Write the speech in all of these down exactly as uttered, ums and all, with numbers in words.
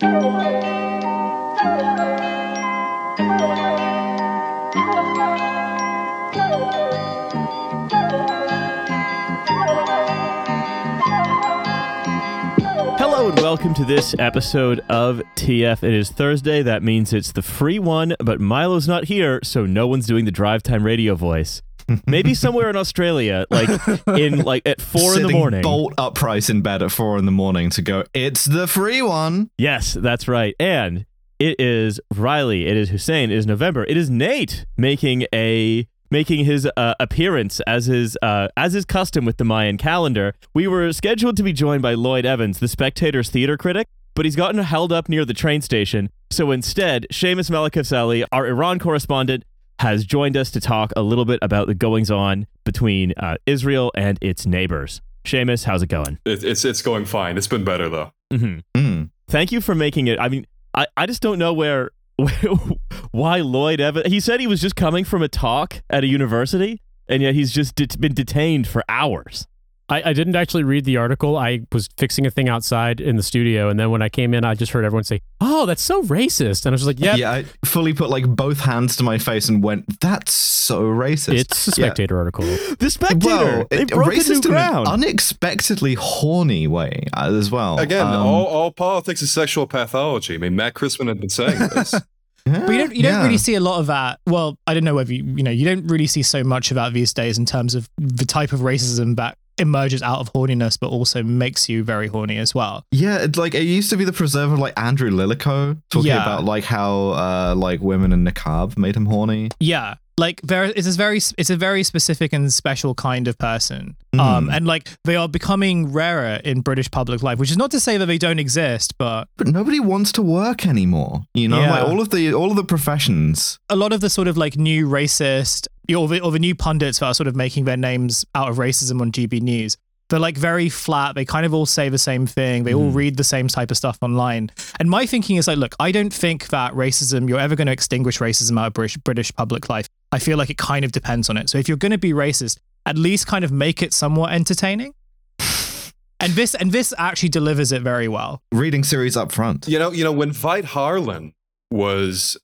Hello and welcome to this episode of T F. It is Thursday. That means it's the free one, but Milo's not here, so no one's doing the drive time radio voice. Maybe somewhere in Australia, like in like at four Sitting in the morning, bolt upright in bed at four in the morning to go, it's the free one. Yes, that's right. And it is Riley. It is Hussein. It is November. It is Nate making a making his uh, appearance as his uh, as is custom with the Mayan calendar. We were scheduled to be joined by Lloyd Evans, the Spectator's theater critic, but he's gotten held up near the train station. So instead, Seamus Malekavseli, our Iran correspondent, has joined us to talk a little bit about the goings-on between uh, Israel and its neighbors. Seamus, how's it going? It, it's it's going fine. It's been better, though. Mm-hmm. Mm. Thank you for making it. I mean, I, I just don't know where, where why Lloyd Evans... He said he was just coming from a talk at a university, and yet he's just det- been detained for hours. I, I didn't actually read the article. I was fixing a thing outside in the studio, and then when I came in, I just heard everyone say, "Oh, that's so racist," and I was just like, "Yeah." Yeah, I fully put like both hands to my face and went, "That's so racist." It's a Spectator yeah. article. The Spectator! Well, they it, broke racist new in ground. an unexpectedly horny way as well. Again, Um, all, all politics is sexual pathology. I mean, Matt Christman had been saying this. yeah, But you don't you don't yeah. really see a lot of that. Well, I don't know whether you you know you don't really see so much of that these days in terms of the type of racism that emerges out of horniness, but also makes you very horny as well. Yeah, it's like it used to be the preserver, like Andrew Lilico talking Yeah. about like how uh, like women in niqab made him horny. Yeah, like there it's a very it's a very specific and special kind of person. Mm. Um, and like they are becoming rarer in British public life, which is not to say that they don't exist, but But nobody wants to work anymore. You know, Yeah. like all of the all of the professions. a lot of the sort of like new racist or the, or the new pundits that are sort of making their names out of racism on G B News, they're like very flat. They kind of all say the same thing. They all read the same type of stuff online. And my thinking is like, look, I don't think that racism, you're ever going to extinguish racism out of British, British public life. I feel like it kind of depends on it. So if you're going to be racist, at least kind of make it somewhat entertaining. And this and this actually delivers it very well. Reading series up front. You know, you know, when Veit Harlan was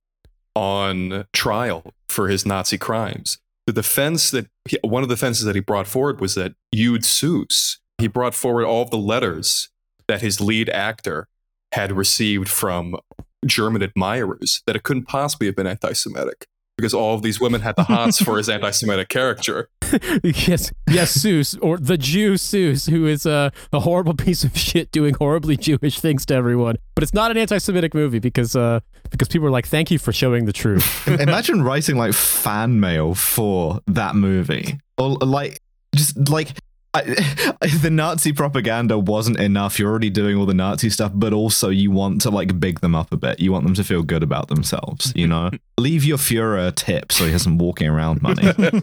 on trial for his Nazi crimes, the defense that he, one of the defenses that he brought forward was that Yud Seuss, he brought forward all of the letters that his lead actor had received from German admirers, that it couldn't possibly have been anti-Semitic because all of these women had the hots for his anti-Semitic character. yes, yes, Seuss, or the Jew Seuss, who is a, a horrible piece of shit doing horribly Jewish things to everyone. But it's not an anti-Semitic movie because uh, because people are like, thank you for showing the truth. Imagine writing like fan mail for that movie, or like just like I, the Nazi propaganda wasn't enough. You're already doing all the Nazi stuff, but also you want to like big them up a bit. You want them to feel good about themselves. You know, leave your Führer a tip so he has some walking around money.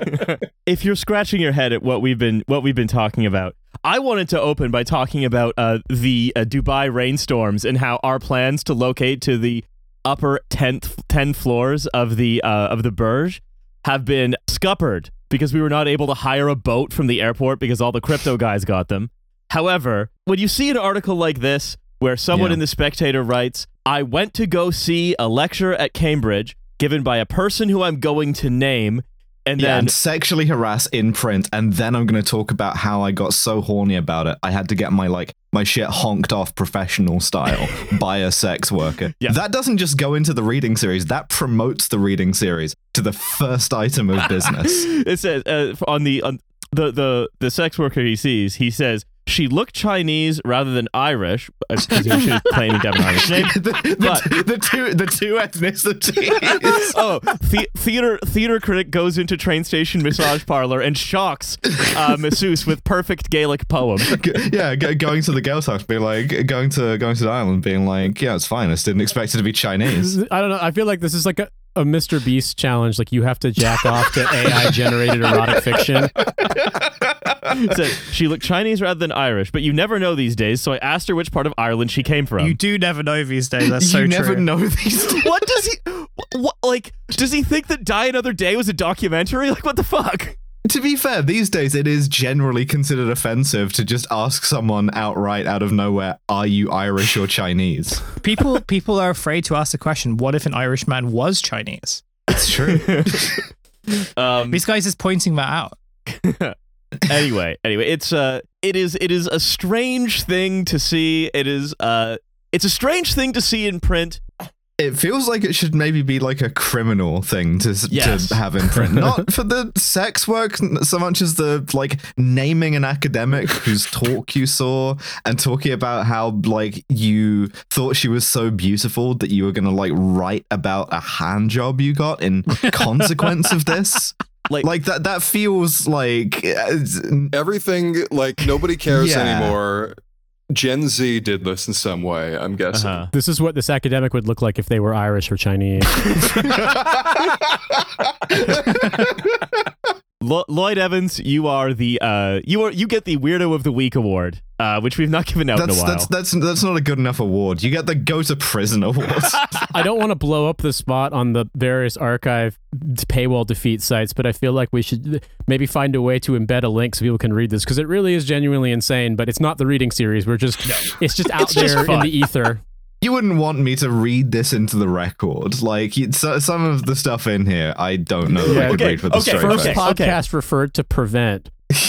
If you're scratching your head at what we've been what we've been talking about, I wanted to open by talking about uh, the uh, Dubai rainstorms and how our plans to locate to the upper tenth ten floors of the uh, of the Burj have been scuppered because we were not able to hire a boat from the airport because all the crypto guys got them. However, when you see an article like this where someone Yeah. in The Spectator writes, "I went to go see a lecture at Cambridge given by a person who I'm going to name," and Yeah, then and sexually harass in print, and then I'm going to talk about how I got so horny about it. I had to get my like my shit honked off professional style by a sex worker. Yeah. That doesn't just go into the reading series. That promotes the reading series to the first item of business. It says uh, on the on the the the sex worker he sees, he says she looked Chinese rather than Irish, because she was claiming to have an Irish name. the, the, But- the two the two ethnicities. Oh, the, theater theater critic goes into train station massage parlor and shocks uh, masseuse with perfect Gaelic poem. yeah, go, going to the girls' house, being like, going to going to the island, being like, yeah, it's fine. I just didn't expect it to be Chinese. I don't know. I feel like this is like a, a Mister Beast challenge. Like you have to jack off to A I generated erotic fiction. Said she looked Chinese rather than Irish, but you never know these days. So I asked her which part of Ireland she came from. You do never know these days. That's so you true. never know these. What does he? What, like? Does he think that Die Another Day was a documentary? Like, what the fuck? To be fair, these days it is generally considered offensive to just ask someone outright out of nowhere, "Are you Irish or Chinese?" People people are afraid to ask the question, what if an Irishman was Chinese? It's true. Um, These guys is pointing that out. anyway, anyway, it's uh, it is it is a strange thing to see. It is uh, it's a strange thing to see in print. It feels like it should maybe be like a criminal thing to Yes. to have in print, not for the sex work so much as the like naming an academic whose talk you saw and talking about how like you thought she was so beautiful that you were gonna like write about a hand job you got in consequence of this. Like, Like that that feels like uh, Everything, like, nobody cares Yeah. anymore. Gen Z did this in some way, I'm guessing. uh-huh. This is what this academic would look like if they were Irish or Chinese. Lo- Lloyd Evans, you are the uh, you are you get the Weirdo of the Week award, uh, which we've not given out that's in a while. that's that's that's not a good enough award. You get the go to prison award. I don't want to blow up the spot on the various archive paywall defeat sites, but I feel like we should maybe find a way to embed a link so people can read this, because it really is genuinely insane, but it's not the reading series. We're just, it's just out It's just there in fun. the ether. You wouldn't want me to read this into the record. Like you, so, some of the stuff in here, I don't know that Yeah, I could okay, read with a okay, straight First face. podcast referred to prevent.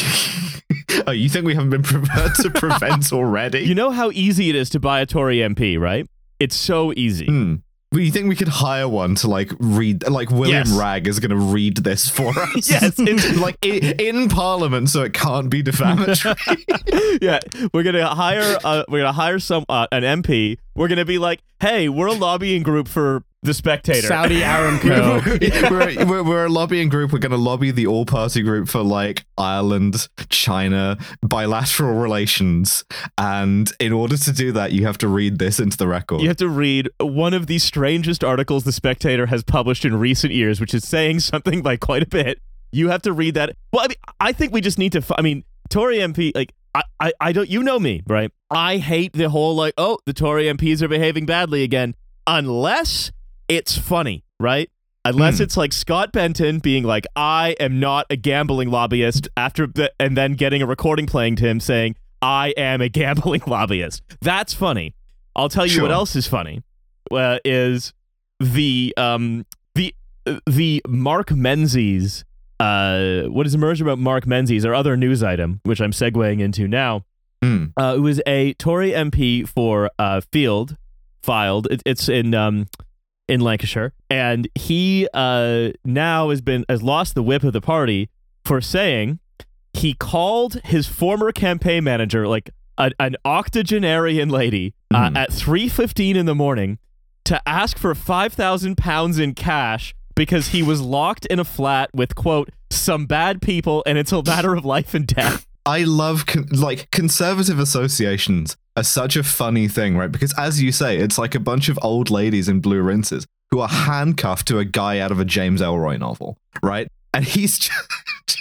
Oh, you think we haven't been prepared to prevent already? You know how easy it is to buy a Tory M P, right? It's so easy. Hmm. Well, you think we could hire one to like read, like William Yes. Ragg is going to read this for us? Yes, it's- like in, in Parliament, so it can't be defamatory. Yeah, we're gonna hire uh, we're gonna hire some uh, an M P. We're gonna be like, hey, we're a lobbying group for the Spectator. Saudi Aramco. we're, we're, we're a lobbying group. We're going to lobby the all-party group for like Ireland, China, bilateral relations, and in order to do that, you have to read this into the record. You have to read one of the strangest articles the Spectator has published in recent years, which is saying something by quite a bit. You have to read that. Well, I mean, I think we just need to. I mean, Tory M P, like, I, I, I don't. You know me, right? I hate the whole like, oh, the Tory M Ps are behaving badly again, unless it's funny, right? Unless Hmm. it's like Scott Benton being like, I am not a gambling lobbyist, after the, and then getting a recording playing to him saying, I am a gambling lobbyist. That's funny. I'll tell you what Sure. else is funny. Uh, is the um the the Mark Menzies uh what is emerged about Mark Menzies, our other news item, which I'm segueing into now, Hmm. uh, who is a Tory M P for uh Field filed. It, it's in um in Lancashire, and he uh now has been has lost the whip of the party for saying he called his former campaign manager, like a, an octogenarian lady, uh, Mhm. at three fifteen in the morning to ask for five thousand pounds in cash because he was locked in a flat with, quote, some bad people and it's a matter of life and death. I love con- like conservative associations are such a funny thing, right? Because as you say, it's like a bunch of old ladies in blue rinses who are handcuffed to a guy out of a James Ellroy novel, right? And he's just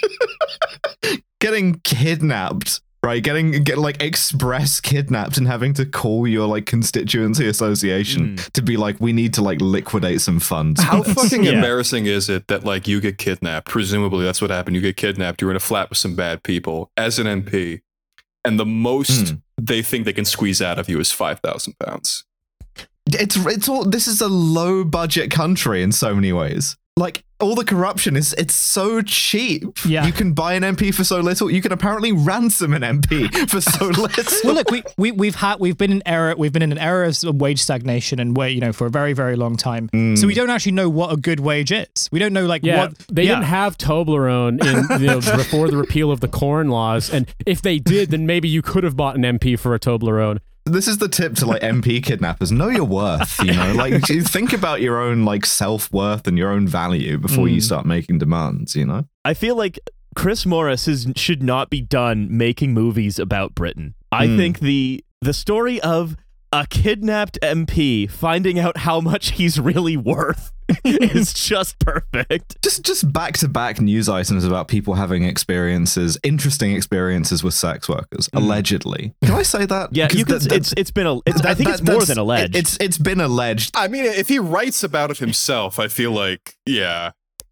getting kidnapped, right? Getting get like express kidnapped and having to call your like constituency association to be like, we need to like liquidate some funds. How fucking Yeah. embarrassing is it that like you get kidnapped? Presumably that's what happened. You get kidnapped. You're in a flat with some bad people as an M P, and the most Mm. they think they can squeeze out of you is five thousand pounds. It's it's all this is a low budget country in so many ways. Like all the corruption is it's so cheap. Yeah. You can buy an M P for so little. You can apparently ransom an M P for so little. Well, look, we, we we've had we've been in era we've been in an era of wage stagnation and where you know for a very very long time. So we don't actually know what a good wage is. We don't know like Yeah, what they yeah. didn't have Toblerone in you know, before the repeal of the corn laws, and if they did, then maybe you could have bought an M P for a Toblerone. This is the tip to like M P kidnappers. Know your worth, you know? Like you think about your own like self-worth and your own value before you start making demands, you know? I feel like Chris Morris is, should not be done making movies about Britain. I Mm. think the the story of a kidnapped M P finding out how much he's really worth is just perfect. Just just back-to-back news items about people having experiences, interesting experiences with sex workers, allegedly. Can I say that? Yeah, 'Cause you can. that- that- it's it's been a. It's, I that- think that- it's more that's- than alleged. It's it's been alleged. I mean, if he writes about it himself, I feel like yeah.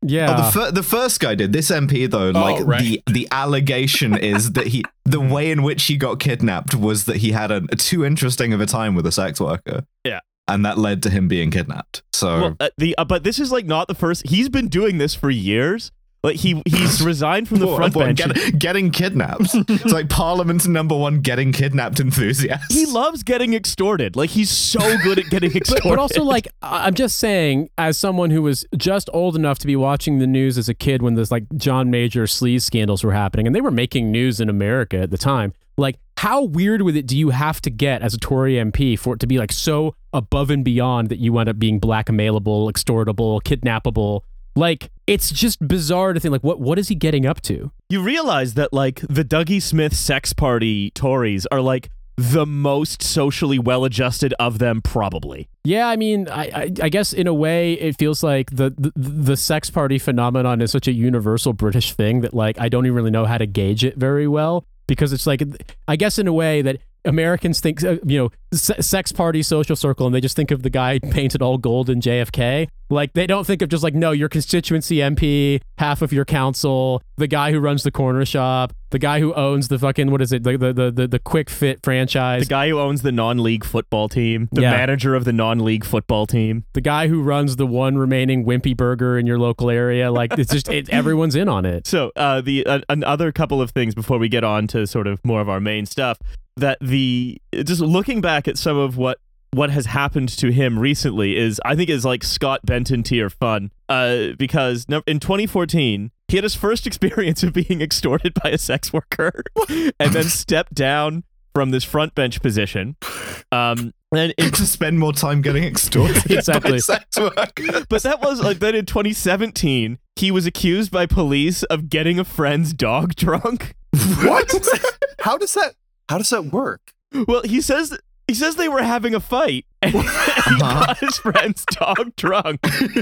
Yeah. Oh, the, fir- the first guy did. This M P though, like right. the the allegation is that he, the way in which he got kidnapped was that he had a, a too interesting of a time with a sex worker. Yeah. And that led to him being kidnapped. So Well, uh, the uh, but this is like not the first. He's been doing this for years. Like he he's resigned from the Well, front well, bench. get- getting kidnapped. It's like Parliament's number one getting kidnapped enthusiast. He loves getting extorted. Like he's so good at getting But, extorted. but also, like, I- I'm just saying, as someone who was just old enough to be watching the news as a kid when this, like, John Major sleaze scandals were happening, and they were making news in America at the time, like, how weird with it do you have to get as a Tory M P for it to be, like, so above and beyond that you end up being blackmailable, extortable, kidnappable? Like, it's just bizarre to think, like, what what is he getting up to? you realize that like the Dougie Smith sex party Tories are like the most socially well-adjusted of them, probably. Yeah, I mean, I, I, I guess in a way it feels like the, the the sex party phenomenon is such a universal British thing that, like, I don't even really know how to gauge it very well, because it's like, I guess in a way that Americans think, uh, you know, se- sex party social circle, and they just think of the guy painted all gold in J F K. Like, they don't think of just like, no, your constituency M P, half of your council, the guy who runs the corner shop, the guy who owns the fucking, what is it, the the the, the, the Quick Fit franchise, The guy who owns the non-league football team, the Yeah. manager of the non-league football team. the guy who runs the one remaining Wimpy Burger in your local area. Like, it's just, it, everyone's in on it. So uh, the uh, another couple of things before we get on to sort of more of our main stuff, that the just looking back at some of what what has happened to him recently is, I think, is like Scott Benton tier fun, uh, because no- in twenty fourteen he had his first experience of being extorted by a sex worker, and then stepped down from this front bench position. Um, and in to spend more time getting extorted Exactly. by sex work. But that was like, then in twenty seventeen, he was accused by police of getting a friend's dog drunk. What? How does that? How does that work? Well, he says he says they were having a fight, and he got his friend's dog drunk.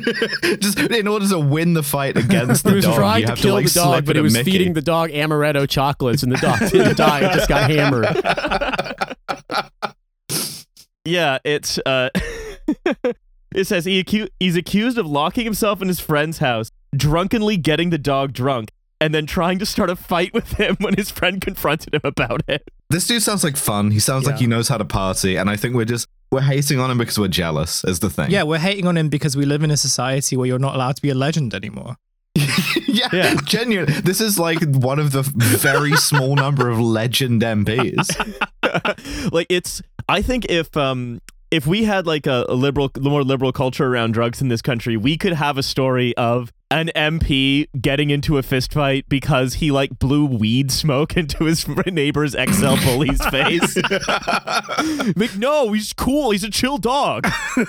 Just in order to win the fight against the He was dog, trying you to have kill to, like, the dog, slip but it he a was Mickey. feeding the dog amaretto chocolates, and the dog didn't die. It just got hammered. Yeah, it's uh, it says he acu- he's accused of locking himself in his friend's house, drunkenly getting the dog drunk, and then trying to start a fight with him when his friend confronted him about it. This dude sounds like fun. He sounds like Yeah. he knows how to party, and I think we're just we're hating on him because we're jealous. Is the thing? Yeah, we're hating on him because we live in a society where you're not allowed to be a legend anymore. yeah, Yeah. genuine. This is like one of the very small number of legend M Ps. Like, it's, I think if um if we had like a, a liberal, more liberal culture around drugs in this country, we could have a story of an M P getting into a fist fight because he like blew weed smoke into his neighbor's X L bully's face. Like, no, he's cool. He's a chill dog.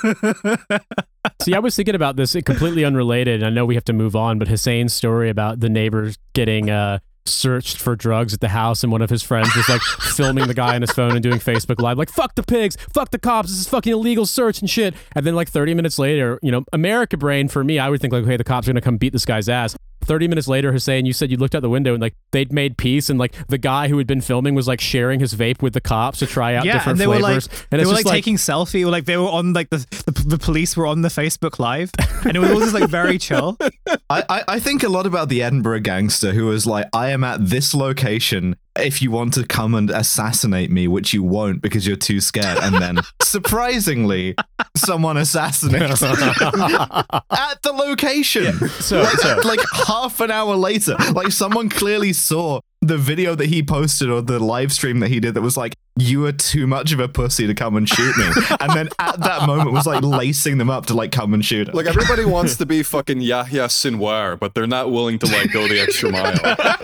See, I was thinking about this, it completely unrelated. I know we have to move on, but Hussein's story about the neighbors getting uh, searched for drugs at the house, and one of his friends was like filming the guy on his phone and doing Facebook Live, like, fuck the pigs, fuck the cops, this is fucking illegal search and shit. And then like thirty minutes later, you know, America brain for me, I would think like, okay, the cops are gonna come beat this guy's ass. thirty minutes later, Hussein, you said you looked out the window and like they'd made peace, and like the guy who had been filming was like sharing his vape with the cops to try out yeah, different and they were flavors. like, and they it's were just like taking selfie, or like they were on like the, the the police were on the Facebook Live, and it was all just like very chill. I, I I think a lot about the Edinburgh gangster who was like, I am at this location if you want to come and assassinate me, which you won't because you're too scared. And then, surprisingly, someone assassinates him at the location. So, so Like half an hour later, like someone clearly saw the video that he posted or the live stream that he did that was like, you are too much of a pussy to come and shoot me. And then at that moment was like lacing them up to like come and shoot him. Like, everybody wants to be fucking Yahya Sinwar, but they're not willing to like go the extra mile.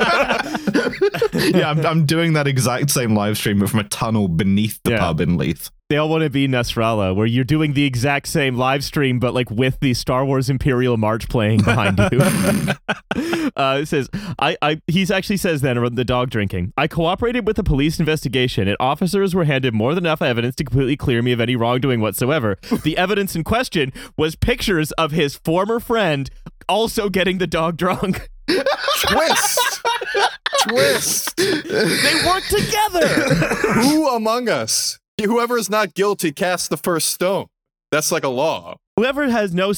Yeah, I'm, I'm doing that exact same live stream, but from a tunnel beneath the Yeah. pub in Leith. they all want to be Nasrallah, where you're doing the exact same live stream, but like with the Star Wars Imperial March playing behind you. uh, it says, I, I, he's actually says then about the dog drinking. I cooperated with the police investigation, and officers were handed more than enough evidence to completely clear me of any wrongdoing whatsoever. The evidence in question was pictures of his former friend also getting the dog drunk. Twist! Twist! They work together. Who among us, whoever is not guilty, casts the first stone? That's like a law. Whoever has no sin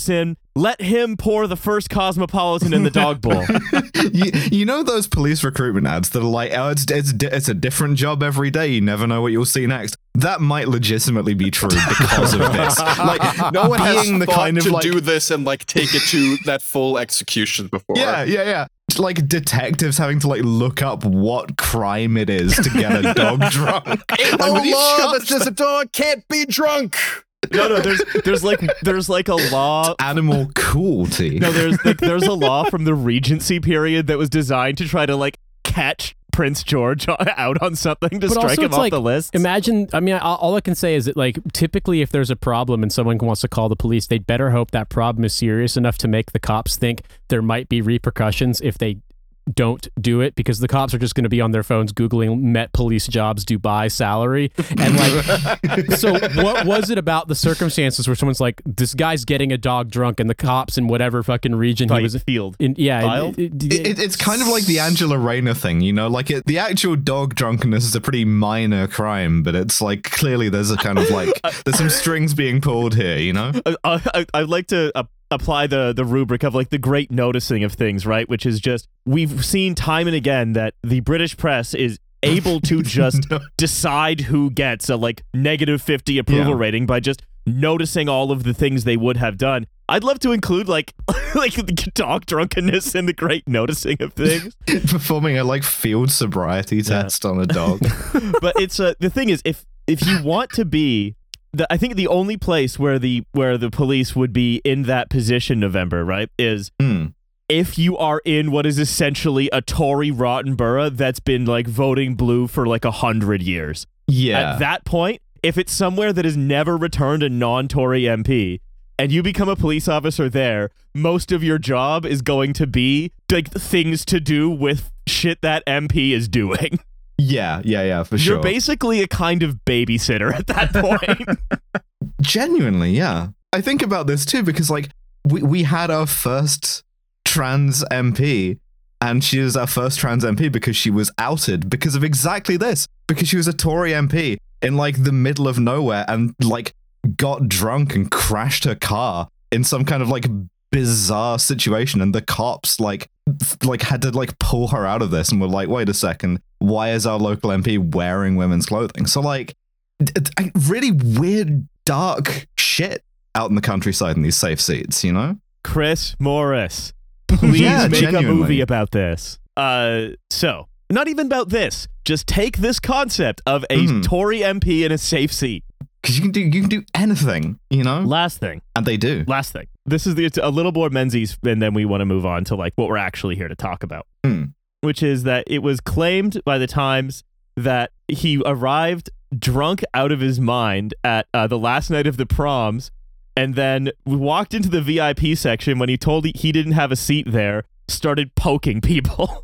Let him pour the first Cosmopolitan in the dog bowl. you, you know those police recruitment ads that are like, oh, it's, it's it's a different job every day. You never know what you'll see next. That might legitimately be true because of this. Like, no one has being the thought kind of to like, do this and like take it to that full execution before. yeah, yeah, yeah. Like detectives having to like look up what crime it is to get a dog drunk. Oh, when he law shots that says a dog can't be drunk. No, no, there's there's like there's like a law. Animal cruelty. No, there's like there's a law from the Regency period that was designed to try to like catch Prince George out on something to But strike also him it's off like, the list. Imagine, I mean, I, all I can say is that, like, typically if there's a problem and someone wants to call the police, they'd better hope that problem is serious enough to make the cops think there might be repercussions if they don't do it, because the cops are just going to be on their phones Googling Met Police jobs Dubai salary. And like, so what was it about the circumstances where someone's like, this guy's getting a dog drunk, and the cops in whatever fucking region he was field. in, yeah, Filed? it- it- It, it, it's kind of like the Angela Rayner thing, you know, like it, the actual dog drunkenness is a pretty minor crime, but it's like clearly there's a kind of like, there's some strings being pulled here, you know? I, I, I'd like to uh, apply the the rubric of like the great noticing of things, right? Which is just, we've seen time and again that the British press is able to just No. decide who gets a like negative fifty approval Yeah. rating by just noticing all of the things they would have done. I'd love to include like like the dog drunkenness and the great noticing of things. Performing a like field sobriety test on a dog. But it's uh, the thing is, if if you want to be the, I think the only place where the where the police would be in that position, November, right, is Hmm. if you are in what is essentially a Tory rotten borough that's been like voting blue for like a hundred years. Yeah. At that point, if it's somewhere that has never returned a non-Tory M P and you become a police officer there, most of your job is going to be like things to do with shit that M P is doing. yeah, yeah, yeah, for You're sure. basically a kind of babysitter at that point. Genuinely, yeah. I think about this too because like we, we had our first trans M P, and she was our first trans M P because she was outed because of exactly this. Because she was a Tory M P in like the middle of nowhere and like got drunk and crashed her car in some kind of like bizarre situation, and the cops like th- like had to like pull her out of this and were like, wait a second, why is our local M P wearing women's clothing? So like d- d- really weird dark shit out in the countryside in these safe seats, you know? Chris Morris, please Yeah, make a genuinely. movie about this. Uh, so not even about this. Just take this concept of a Mhm. Tory M P in a safe seat. Because you can do you can do anything, you know? Last thing. And they do. Last thing. This is the it's a little more Menzies, and then we want to move on to like what we're actually here to talk about, Hmm. which is that it was claimed by the Times that he arrived drunk out of his mind at uh, the last night of the proms, and then walked into the V I P section when he told he, he didn't have a seat there, started poking people.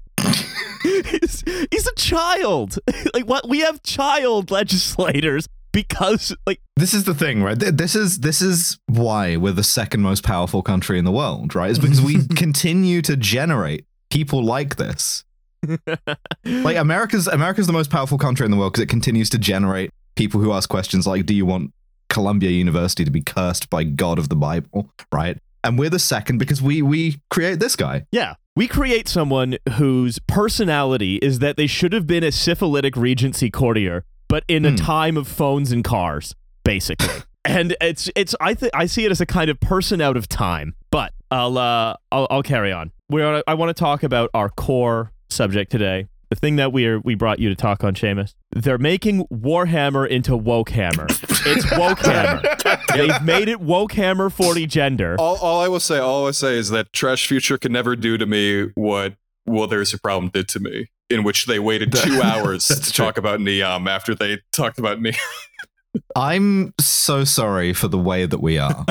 he's, he's a child. Like what? We have child legislators because like This is the thing, right? Th- This is this is why we're the second most powerful country in the world, right? It's because we continue to generate people like this. Like America's America's the most powerful country in the world because it continues to generate people who ask questions like, do you want Columbia University to be cursed by God of the Bible, right? And we're the second because we we create this guy. Yeah. We create someone whose personality is that they should have been a syphilitic Regency courtier, but in a Hmm. time of phones and cars, basically. And it's it's I think I see it as a kind of person out of time. But I'll uh I'll, I'll carry on. We're I want to talk about our core subject today. The thing that we're we brought you to talk on, Seamus. They're making Warhammer into Wokehammer. It's Wokehammer. They've made it Wokehammer forty gender. All, all I will say, all I will say is that Trash Future can never do to me what Well, There's a Problem did to me, in which they waited two hours to That's true. talk about Neom after they talked about Neom. I'm so sorry for the way that we are.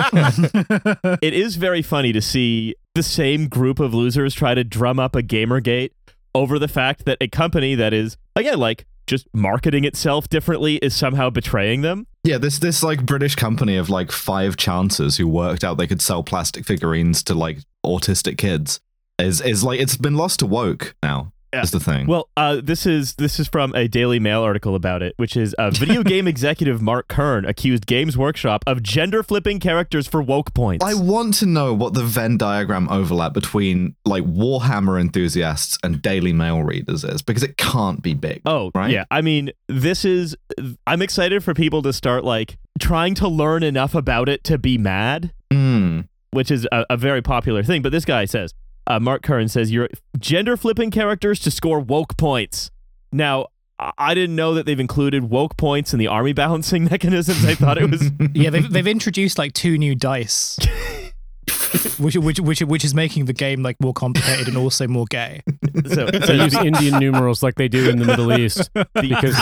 It is very funny to see the same group of losers try to drum up a Gamergate over the fact that a company that is, again, like just marketing itself differently is somehow betraying them. Yeah, this this like British company of like five chancers who worked out they could sell plastic figurines to like autistic kids is is like it's been lost to woke now. Yeah. is the thing. Well, uh, this is this is from a Daily Mail article about it, which is uh, video game executive Mark Kern accused Games Workshop of gender flipping characters for woke points. I want to know what the Venn diagram overlap between like Warhammer enthusiasts and Daily Mail readers is, because it can't be big. Oh, right? yeah. I mean, this is. I'm excited for people to start like trying to learn enough about it to be mad, Mm. which is a, a very popular thing. But this guy says. Uh, Mark Kern says you're gender flipping characters to score woke points. Now, I-, I didn't know that they've included woke points in the army balancing mechanisms. I thought it was Yeah, they've they've introduced like two new dice, which which which which is making the game like more complicated and also more gay. so. They so use Indian numerals like they do in the Middle East, because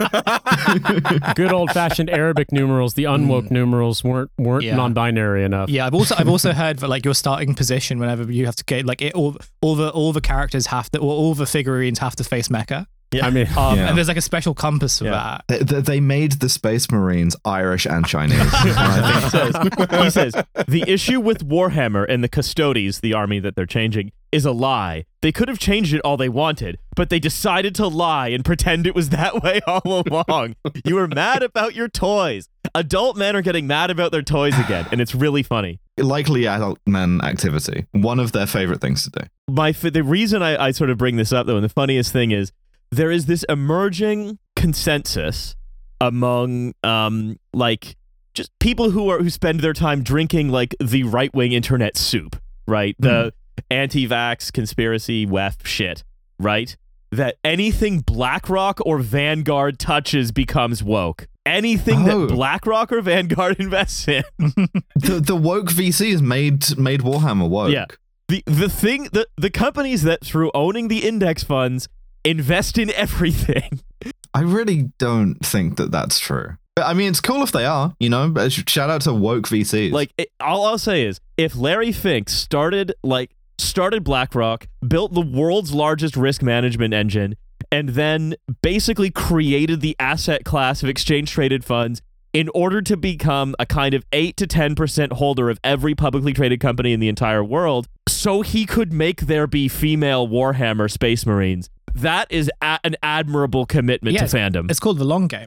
good old-fashioned Arabic numerals, the unwoke numerals, weren't weren't Yeah. non-binary enough. Yeah, I've also I've also heard that like your starting position whenever you have to get like it all all the all the characters have to or all the figurines have to face Mecca. Yeah. I mean, Um, Yeah. And there's like a special compass for Yeah. that. They, they- they made the Space Marines Irish and Chinese. And I he says, he says the issue with Warhammer and the Custodes, the army that they're changing, is a lie. They could have changed it all they wanted, but they decided to lie and pretend it was that way all along. You were mad about your toys. Adult men are getting mad about their toys again, and it's really funny. think likely adult men activity, one of their favorite things to do. My f- the reason I, I sort of bring this up though, and the funniest thing is, there is this emerging consensus among um like just people who are who spend their time drinking like the right wing internet soup, right? The anti-vax conspiracy W E F shit, right? That anything BlackRock or Vanguard touches becomes woke. Anything Oh. that BlackRock or Vanguard invests in. The the woke V Cs made made Warhammer woke. Yeah. The the thing the the companies that through owning the index funds invest in everything. I really don't think that that's true. But, I mean, it's cool if they are, you know. But shout out to woke V Cs. Like it, all I'll say is, if Larry Fink started like started BlackRock, built the world's largest risk management engine, and then basically created the asset class of exchange traded funds in order to become a kind of eight to ten percent holder of every publicly traded company in the entire world, so he could make there be female Warhammer Space Marines. That is a- an admirable commitment Yeah, to fandom. It's called the long game.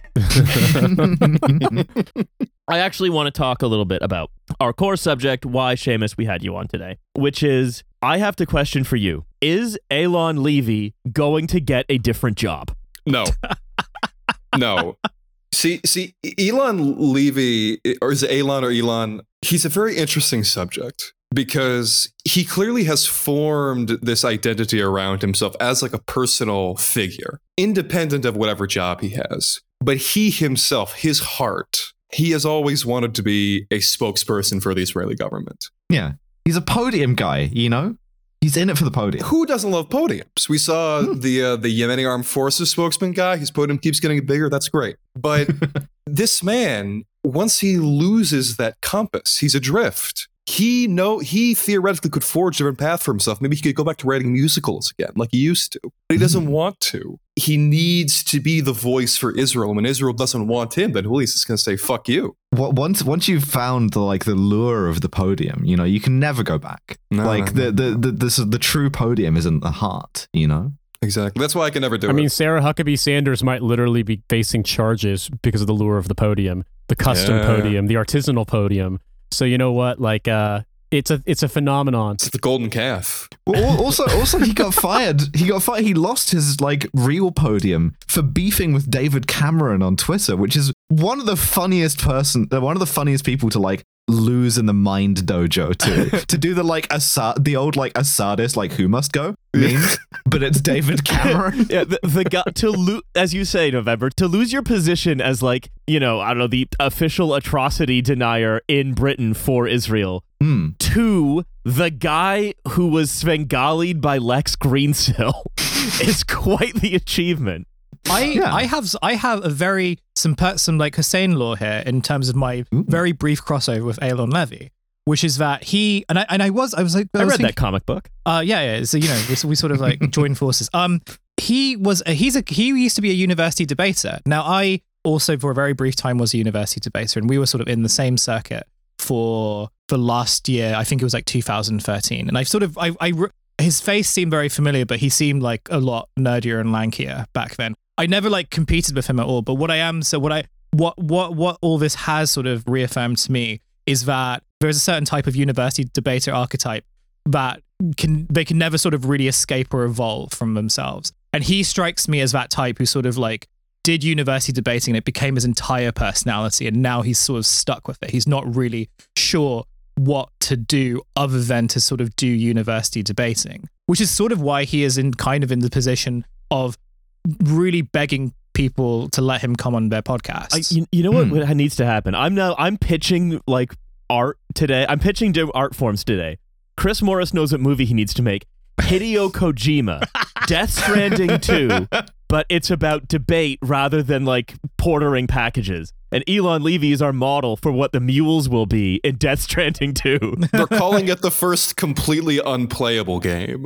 I actually want to talk a little bit about our core subject, why, Seamus, we had you on today, which is, I have to question for you, is Elon Levy going to get a different job? No. No. See, see, Elon Levy, or is it Elon or Elon? He's a very interesting subject because he clearly has formed this identity around himself as like a personal figure, independent of whatever job he has. But he himself, his heart, he has always wanted to be a spokesperson for the Israeli government. yeah, he's a podium guy, you know. He's in it for the podium. Who doesn't love podiums? We saw the uh, the Yemeni Armed Forces spokesman guy. His podium keeps getting bigger. That's great. But this man, once he loses that compass, he's adrift. He know he theoretically could forge a different path for himself. Maybe he could go back to writing musicals again, like he used to. But he doesn't want to. He needs to be the voice for Israel. And when Israel doesn't want him, then Julius is going to say, "Fuck you." What- Once once you've found the, like the lure of the podium, you know, you can never go back. No, like no, the, the the the the true podium is in the heart, you know. Exactly. That's why I can never do I it. mean, Sarah Huckabee Sanders might literally be facing charges because of the lure of the podium, the custom Yeah. podium, the artisanal podium. So you know what? Like, uh, it's a it's a phenomenon. It's the golden calf. Well, al- also, also, he got fired. He got fired. He lost his like real podium for beefing with David Cameron on Twitter, which is one of the funniest person, uh, one of the funniest people to like lose in the Mind Dojo to to do the like Assad, the old like Assadist like who must go meme, but it's David Cameron. Yeah, the, the guy to lose, as you say, November, to lose your position as like, you know, I don't know, the official atrocity denier in Britain for Israel, Hmm. to the guy who was Svengali'd by Lex Greensill is quite the achievement. I Yeah. I have I have a very some per, some like Hussein law here in terms of my Ooh. very brief crossover with Elon Levy, which is that he and I and I was I was like I, I was read thinking, that comic book. Uh, yeah, yeah. So you know, we, we sort of like joined forces. Um, he was a, he's a he used to be a university debater. Now I also for a very brief time was a university debater, and we were sort of in the same circuit for the last year. I think it was like two thousand thirteen, and I sort of I I re- his face seemed very familiar, but he seemed like a lot nerdier and lankier back then. I never like competed with him at all, but what I am, so what I, what, what, what all this has sort of reaffirmed to me is that there's a certain type of university debater archetype that can, they can never sort of really escape or evolve from themselves. And he strikes me as that type who sort of like did university debating and it became his entire personality. And now he's sort of stuck with it. He's not really sure what to do other than to sort of do university debating, which is sort of why he is in kind of in the position of really begging people to let him come on their podcast. I, you, you know what, hmm. what needs to happen? I'm now I'm pitching like art today. I'm pitching art forms today. Chris Morris knows what movie he needs to make. Hideo Kojima, Death Stranding two, but it's about debate rather than like portering packages. And Elon Levy is our model for what the mules will be in Death Stranding two. They're calling it the first completely unplayable game. all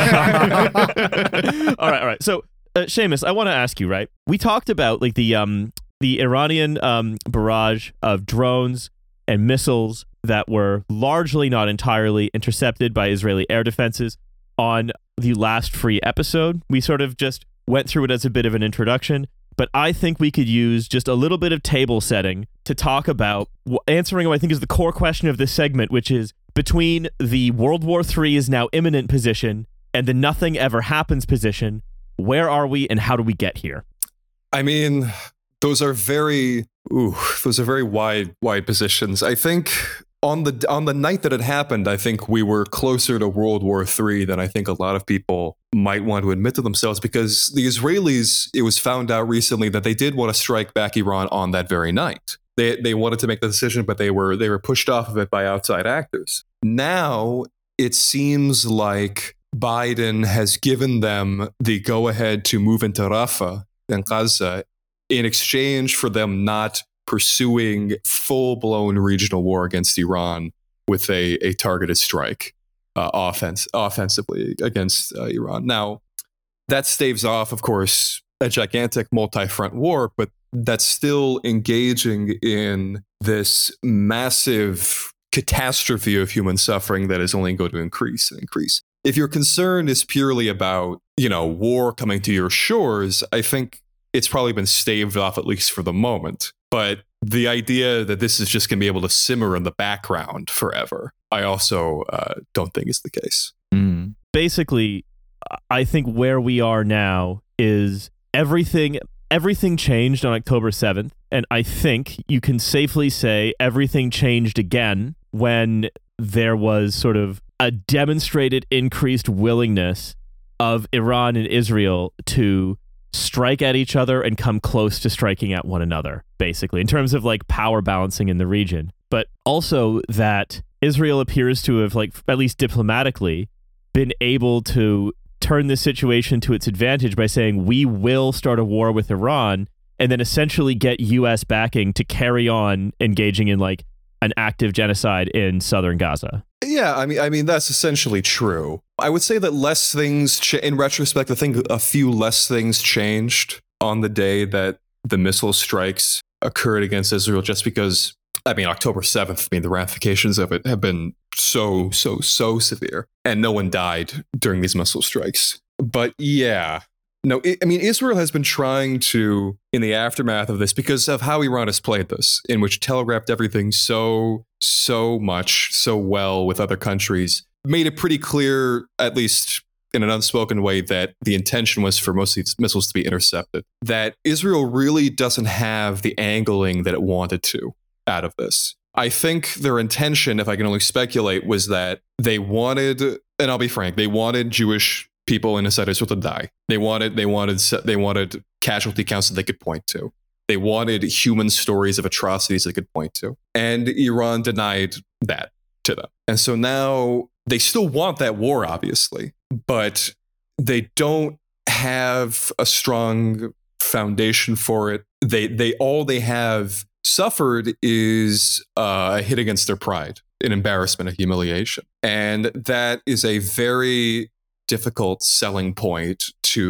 right, all right. So, uh, Seamus, I want to ask you, right? We talked about like the um the Iranian um barrage of drones and missiles that were largely, not entirely, intercepted by Israeli air defenses on the last free episode. We sort of just went through it as a bit of an introduction, but I think we could use just a little bit of table setting to talk about answering what I think is the core question of this segment, which is between the World War Three is now imminent position and the nothing ever happens position, where are we and how do we get here? I mean, those are very, ooh, those are very wide, wide positions. I think on the on the night that it happened, I think we were closer to World War Three than I think a lot of people might want to admit to themselves, because the Israelis, it was found out recently that they did want to strike back Iran on that very night. They they wanted to make the decision, but they were they were pushed off of it by outside actors. Now it seems like Biden has given them the go-ahead to move into Rafah and Gaza in exchange for them not pursuing full-blown regional war against Iran with a, a targeted strike uh, offense, offensively against uh, Iran. Now, that staves off, of course, a gigantic multi-front war, but that's still engaging in this massive catastrophe of human suffering that is only going to increase and increase. If your concern is purely about, you know, war coming to your shores, I think it's probably been staved off, at least for the moment. But the idea that this is just going to be able to simmer in the background forever, I also uh, don't think is the case. Mm. Basically, I think where we are now is everything everything changed on October seventh. And I think you can safely say everything changed again when there was sort of a demonstrated increased willingness of Iran and Israel to strike at each other and come close to striking at one another, basically, in terms of like power balancing in the region. But also that Israel appears to have, like, at least diplomatically, been able to turn this situation to its advantage by saying we will start a war with Iran and then essentially get U S backing to carry on engaging in like an active genocide in southern Gaza. Yeah, I mean, I mean that's essentially true. I would say that less things, ch- in retrospect, I think a few less things changed on the day that the missile strikes occurred against Israel, just because, I mean, October seventh, I mean, the ramifications of it have been so, so, so severe, and no one died during these missile strikes. But yeah, no, it, I mean, Israel has been trying to, in the aftermath of this, because of how Iran has played this, in which telegraphed everything so, so much, so well with other countries, made it pretty clear, at least in an unspoken way, that the intention was for most of these missiles to be intercepted, that Israel really doesn't have the angling that it wanted to out of this. I think their intention, if I can only speculate, was that they wanted, and I'll be frank, they wanted Jewish people inside Israel to die. They wanted, they wanted, they wanted casualty counts that they could point to. They wanted human stories of atrocities they could point to. And Iran denied that to them. And so now they still want that war, obviously, but they don't have a strong foundation for it. They, they, all they have suffered is uh, a hit against their pride, an embarrassment, a humiliation. And that is a very difficult selling point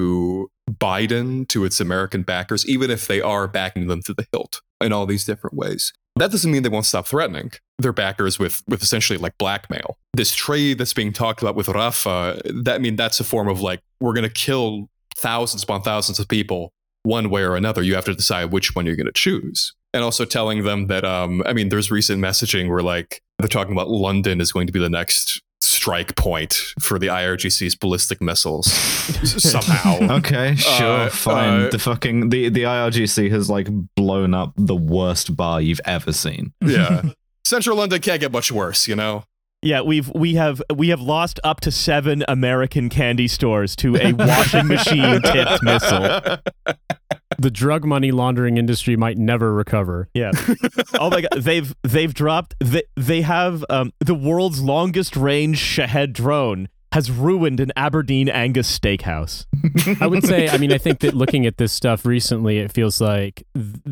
to Biden, to its American backers, even if they are backing them to the hilt in all these different ways. That doesn't mean they won't stop threatening their backers with, with essentially like blackmail. This trade that's being talked about with Rafah, that I mean, that's a form of like, we're going to kill thousands upon thousands of people one way or another. You have to decide which one you're going to choose. And also telling them that, um, I mean, there's recent messaging where like they're talking about London is going to be the next strike point for the I R G C's ballistic missiles somehow. Okay, sure, Uh, fine. uh, the fucking the, the I R G C has like blown up the worst bar you've ever seen. Yeah. Central London can't get much worse, you know? Yeah, we've we have we have lost up to seven American candy stores to a washing machine tipped missile. The drug money laundering industry might never recover. Yeah. Oh my god, they've they've dropped they, they have um, the world's longest range Shahed drone has ruined an Aberdeen Angus steakhouse. I would say, I mean, I think that looking at this stuff recently, it feels like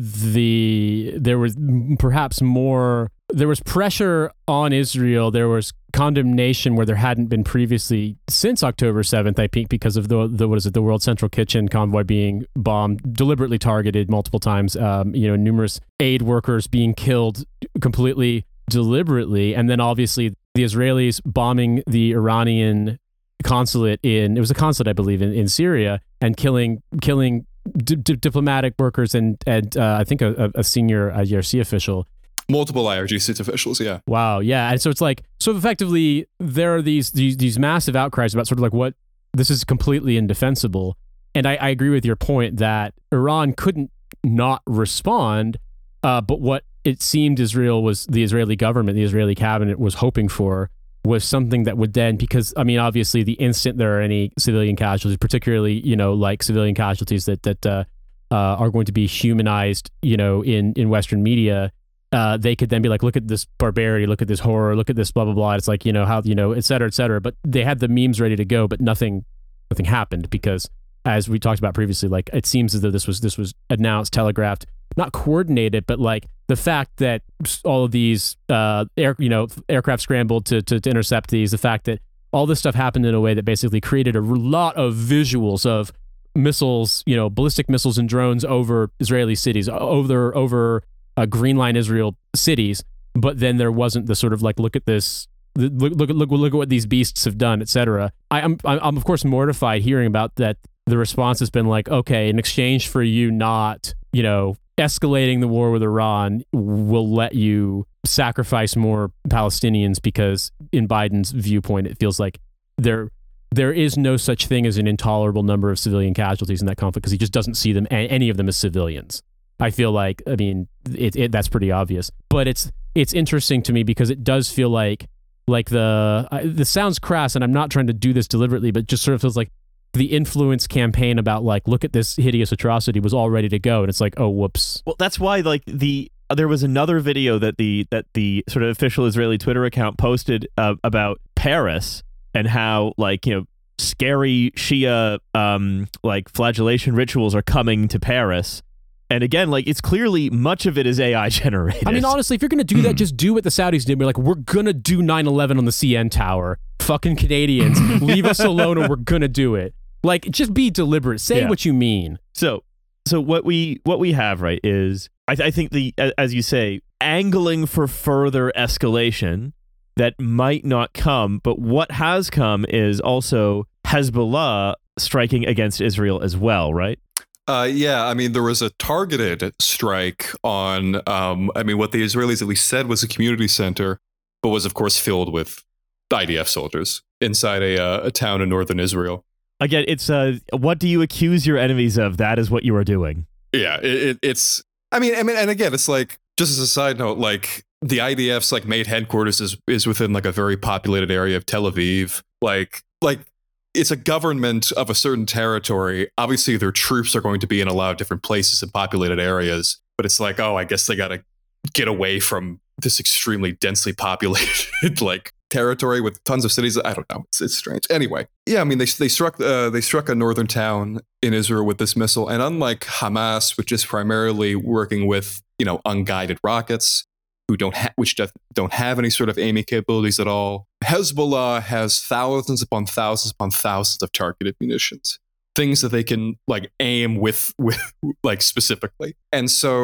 the there was perhaps more, there was pressure on Israel. There was condemnation where there hadn't been previously since October seventh, I think, because of the, the what is it, the World Central Kitchen convoy being bombed, deliberately targeted multiple times, um, you know, numerous aid workers being killed completely deliberately. And then obviously the Israelis bombing the Iranian consulate in, it was a consulate, I believe, in, in Syria, and killing killing d- d- diplomatic workers and, and uh, I think a, a senior I R C official. Multiple I R G C officials, yeah. Wow, yeah. And so it's like, so effectively there are these, these, these massive outcries about sort of like what, this is completely indefensible. And I, I agree with your point that Iran couldn't not respond, uh, but what it seemed Israel was, the Israeli government, the Israeli cabinet was hoping for was something that would then, because, I mean, obviously the instant there are any civilian casualties, particularly, you know, like civilian casualties that, that uh, uh, are going to be humanized, you know, in, in Western media, uh, they could then be like, look at this barbarity, look at this horror, look at this blah, blah, blah. It's like, you know, how, you know, et cetera, et cetera. But they had the memes ready to go, but nothing, nothing happened because, as we talked about previously, like it seems as though this was, this was announced, telegraphed, not coordinated, but like the fact that all of these uh, air, you know, aircraft scrambled to, to to intercept these, the fact that all this stuff happened in a way that basically created a lot of visuals of missiles, you know, ballistic missiles and drones over Israeli cities, over over uh, Green Line Israel cities. But then there wasn't the sort of like, look at this, look look look look at what these beasts have done, et cetera. I, I'm I'm of course mortified hearing about that. The response has been like, okay, in exchange for you not, you know, escalating the war with Iran, will let you sacrifice more Palestinians, because in Biden's viewpoint, it feels like there there is no such thing as an intolerable number of civilian casualties in that conflict, because he just doesn't see them, any of them, as civilians. I feel like, I mean, it, it that's pretty obvious. But it's it's interesting to me because it does feel like like the uh, this sounds crass, and I'm not trying to do this deliberately, but just sort of feels like the influence campaign about like, look at this hideous atrocity was all ready to go, and it's like, oh, whoops. Well, that's why like the uh, there was another video that the that the sort of official Israeli Twitter account posted uh, about Paris and how like, you know, scary Shia um like flagellation rituals are coming to Paris. And again, like, it's clearly much of it is A I generated. I mean, honestly, if you're going to do that, just do what the Saudis did. We're like, we're going to do nine eleven on the C N Tower. Fucking Canadians, leave us alone or we're going to do it. Like, just be deliberate. Say Yeah. what you mean. So, so what we what we have, right, is I, th- I think the a- as you say, angling for further escalation that might not come, but what has come is also Hezbollah striking against Israel as well, right? Uh, yeah, I mean, there was a targeted strike on, um, I mean, what the Israelis at least said was a community center, but was, of course, filled with I D F soldiers inside a, uh, a town in northern Israel. Again, it's uh, what do you accuse your enemies of? That is what you are doing. Yeah, it, it, it's, I mean, I mean, and again, it's like, just as a side note, like, the I D F's like main headquarters is, is within like a very populated area of Tel Aviv. Like, like, it's a government of a certain territory. Obviously, their troops are going to be in a lot of different places and populated areas. But it's like, oh, I guess they got to get away from this extremely densely populated like territory with tons of cities. I don't know. It's, it's strange. Anyway, yeah, I mean, they they struck uh, they struck a northern town in Israel with this missile, and unlike Hamas, which is primarily working with, you know, unguided rockets, who don't ha- which don't have any sort of aiming capabilities at all, Hezbollah has thousands upon thousands upon thousands of targeted munitions, things that they can like aim with with like specifically. And so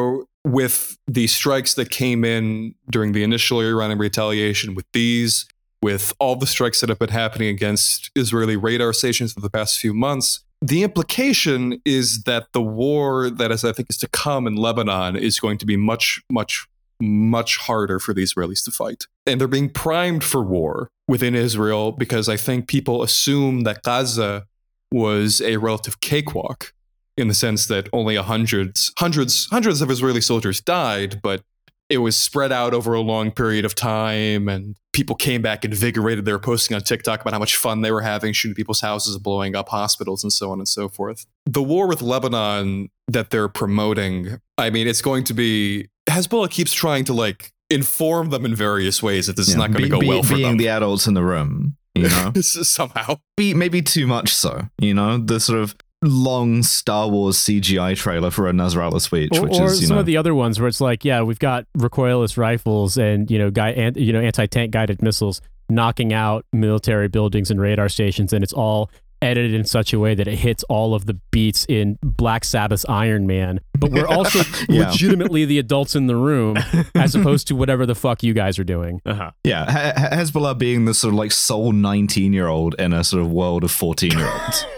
with the strikes that came in during the initial Iranian retaliation, with these, with all the strikes that have been happening against Israeli radar stations for the past few months, the implication is that the war that is, I think, is to come in Lebanon is going to be much, much, much harder for the Israelis to fight. And they're being primed for war within Israel because I think people assume that Gaza was a relative cakewalk in the sense that only hundreds, hundreds, hundreds of Israeli soldiers died, but it was spread out over a long period of time, and people came back invigorated. They were posting on TikTok about how much fun they were having, shooting people's houses, blowing up hospitals, and so on and so forth. The war with Lebanon that they're promoting, I mean, it's going to be, Hezbollah keeps trying to like inform them in various ways that this Yeah, is not going to be- go be- well for being them. the adults in the room, you know, Somehow. be maybe too much so, you know, the sort of long Star Wars C G I trailer for a Nasrallah speech, Or, which or is, you some know, of the other ones where it's like, yeah, we've got recoilless rifles and you know, guy, and, you know, anti-tank guided missiles knocking out military buildings and radar stations, and it's all edited in such a way that it hits all of the beats in Black Sabbath's Iron Man. But we're also Yeah. legitimately the adults in the room, as opposed to whatever the fuck you guys are doing. Uh-huh. yeah, He- He- Hezbollah being the sort of like sole nineteen year old in a sort of world of fourteen year olds.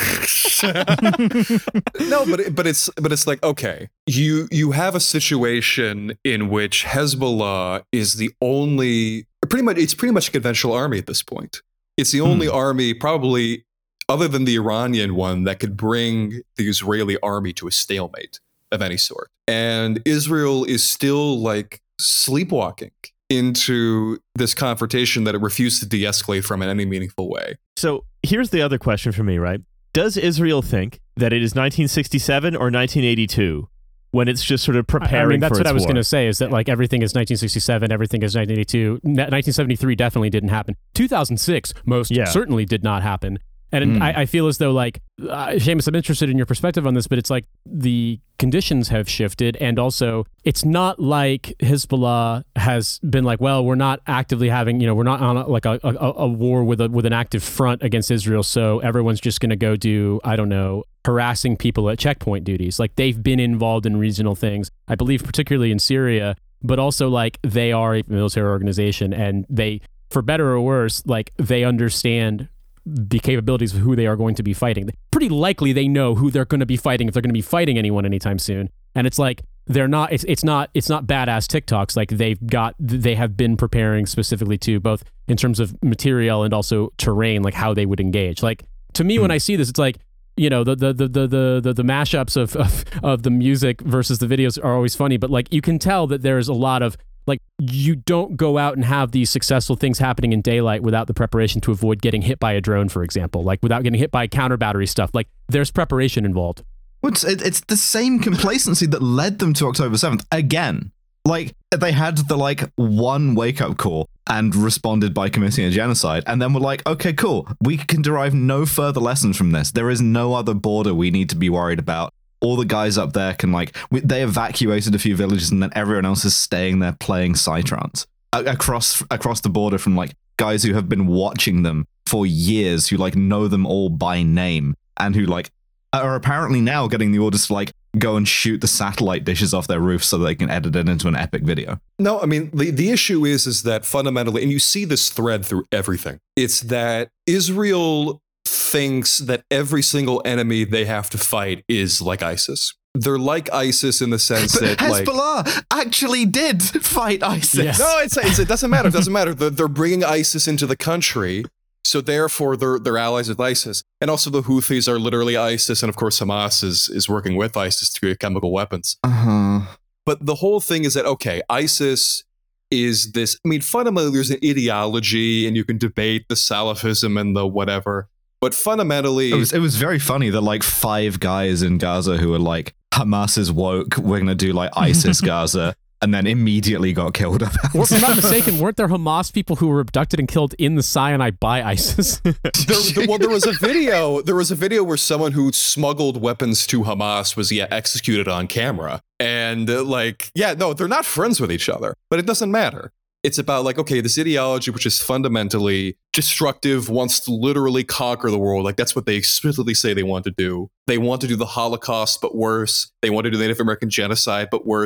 No, but it, but it's but it's like, okay, you you have a situation in which Hezbollah is the only pretty much it's pretty much a conventional army at this point. It's the only army probably other than the Iranian one that could bring the Israeli army to a stalemate of any sort. And Israel is still like sleepwalking into this confrontation that it refused to de-escalate from in any meaningful way. So here's the other question for me, right? Does Israel think that it is nineteen sixty-seven or nineteen eighty-two when it's just sort of preparing I mean, that's for what its I was war? going to say, is that like everything is nineteen sixty-seven, everything is nineteen eighty-two. nineteen seventy-three definitely didn't happen. two thousand six most Yeah. certainly did not happen. And Mm. I, I feel as though, like, uh, Seamus, I'm interested in your perspective on this, but it's like the conditions have shifted. And also, it's not like Hezbollah has been like, well, we're not actively having, you know, we're not on a, like a, a, a war with a with an active front against Israel. So everyone's just going to go do, I don't know, harassing people at checkpoint duties. Like, they've been involved in regional things, I believe, particularly in Syria, but also like they are a military organization, and they, for better or worse, like they understand the capabilities of who they are going to be fighting. Pretty likely they know who they're going to be fighting if they're going to be fighting anyone anytime soon. And it's like they're not it's it's not it's not badass TikToks. Like they've got they have been preparing specifically to both in terms of material and also terrain, like how they would engage. Like to me, when I see this, it's like, you know, the the the the the the, the mashups of, of of the music versus the videos are always funny, but like you can tell that there's a lot of like, you don't go out and have these successful things happening in daylight without the preparation to avoid getting hit by a drone, for example, like without getting hit by counter battery stuff. Like there's preparation involved. Well, It's, it, it's the same complacency that led them to October seventh again. Like they had the like one wake up call and responded by committing a genocide, and then we're like, okay, cool. We can derive no further lessons from this. There is no other border we need to be worried about. All the guys up there can like we, they evacuated a few villages, and then everyone else is staying there playing Psytrance a- across across the border from like guys who have been watching them for years, who like know them all by name, and who like are apparently now getting the orders to like go and shoot the satellite dishes off their roofs so they can edit it into an epic video. No, I mean, the, the issue is, is that fundamentally, and you see this thread through everything, it's that Israel thinks that every single enemy they have to fight is like ISIS. They're like ISIS in the sense But that like, Hezbollah actually did fight ISIS. Yeah. no, it's, it's, it doesn't matter. It doesn't matter. They're, they're bringing ISIS into the country. So therefore, they're, they're allies with ISIS. And also the Houthis are literally ISIS. And of course, Hamas is, is working with ISIS to create chemical weapons. Uh-huh. But the whole thing is that, okay, ISIS is this, I mean, fundamentally, there's an ideology and you can debate the Salafism and the whatever. But fundamentally, It was it was very funny that like five guys in Gaza who were like, Hamas is woke, we're gonna do like ISIS Gaza, and then immediately got killed. Or if I'm not mistaken, weren't there Hamas people who were abducted and killed in the Sinai by ISIS? there, there- well, there was a video. There was a video where someone who smuggled weapons to Hamas was yeah executed on camera, and uh, like yeah, no, they're not friends with each other, but it doesn't matter. It's about like, okay, this ideology, which is fundamentally destructive, wants to literally conquer the world. Like that's what they explicitly say they want to do. They want to do the Holocaust, but worse. They want to do the Native American genocide, but worse.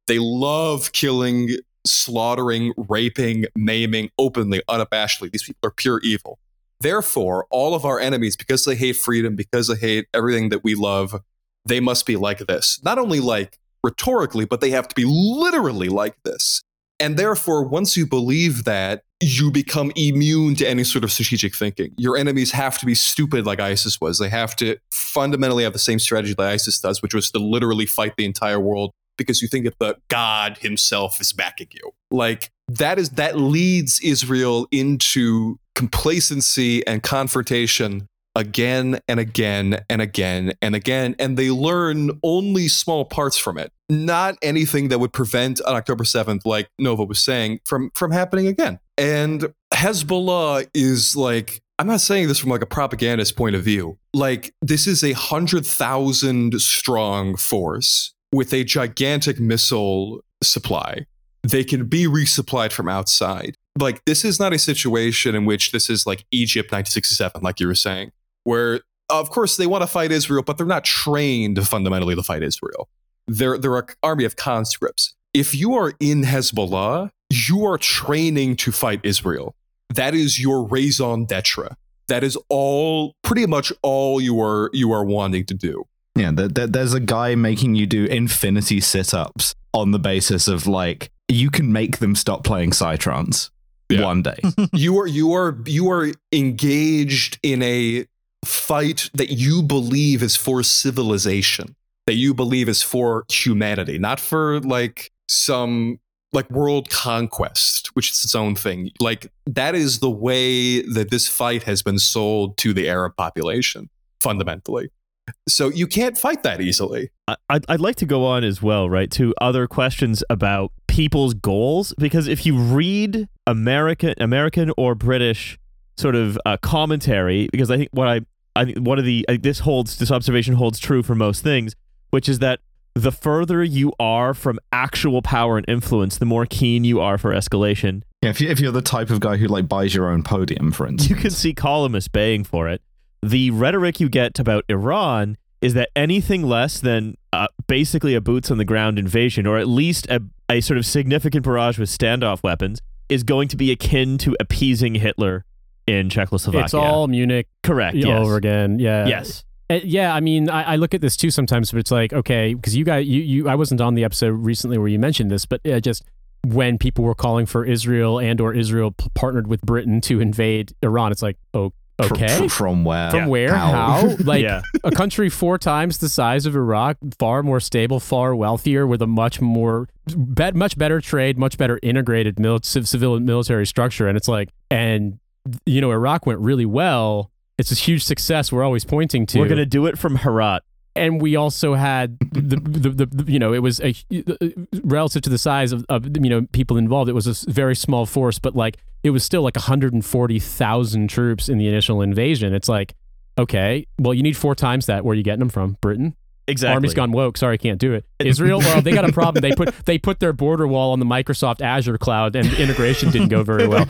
They love killing, slaughtering, raping, maiming openly, unabashedly. These people are pure evil. Therefore, all of our enemies, because they hate freedom, because they hate everything that we love, they must be like this. Not only like rhetorically, but they have to be literally like this. And therefore, once you believe that, you become immune to any sort of strategic thinking. Your enemies have to be stupid like ISIS was. They have to fundamentally have the same strategy that ISIS does, which was to literally fight the entire world because you think that the God himself is backing you. Like that is that leads Israel into complacency and confrontation again and again and again and again, and they learn only small parts from it. Not anything that would prevent on October seventh, like Nova was saying, from, from happening again. And Hezbollah is like, I'm not saying this from like a propagandist point of view. Like this is a hundred thousand strong force with a gigantic missile supply. They can be resupplied from outside. Like this is not a situation in which this is like Egypt nineteen sixty-seven, like you were saying, where of course they want to fight Israel, but they're not trained fundamentally to fight Israel. They're, they're an army of conscripts. If you are in Hezbollah, you are training to fight Israel. That is your raison d'etre. That is all, pretty much all you are you are wanting to do. Yeah, th- th- there's a guy making you do infinity sit-ups on the basis of like, you can make them stop playing Psytrance Yeah. one day. you are you are you are engaged in a fight that you believe is for civilization, that you believe is for humanity, not for like some like world conquest, which is its own thing. Like that is the way that this fight has been sold to the Arab population fundamentally. So you can't fight that easily. I'd, I'd like to go on as well, right, to other questions about people's goals, because if you read American, American or British sort of uh, commentary, because I think what I, I think one of the uh, this holds this observation holds true for most things, which is that the further you are from actual power and influence, the more keen you are for escalation. Yeah, if, you, if you're the type of guy who like buys your own podium, for instance. You can see columnists baying for it. The rhetoric you get about Iran is that anything less than uh, basically a boots on the ground invasion, or at least a, a sort of significant barrage with standoff weapons, is going to be akin to appeasing Hitler in Czechoslovakia. It's all Munich correct. yes. over again. Yeah. Yes. Uh, yeah, I mean, I, I look at this too sometimes, but it's like, okay, because you guys, you, you, I wasn't on the episode recently where you mentioned this, but uh, just when people were calling for Israel and or Israel p- partnered with Britain to invade Iran, it's like, oh, okay. From, from where? From Yeah. where? How? How? Like Yeah. a country four times the size of Iraq, far more stable, far wealthier, with a much more, be- much better trade, much better integrated mil- civil and military structure. And it's like, and you know, Iraq went really well. It's a huge success we're always pointing to. We're going to do it from Herat. And we also had the, the, the, the, you know, it was a relative to the size of, of, you know, people involved. It was a very small force, but like it was still like one hundred forty thousand troops in the initial invasion. It's like, okay, well, you need four times that. Where are you getting them from? Britain? Exactly. Army's gone woke. Sorry, can't do it. Israel? Well, they got a problem. They put they put their border wall on the Microsoft Azure cloud, and integration didn't go very well.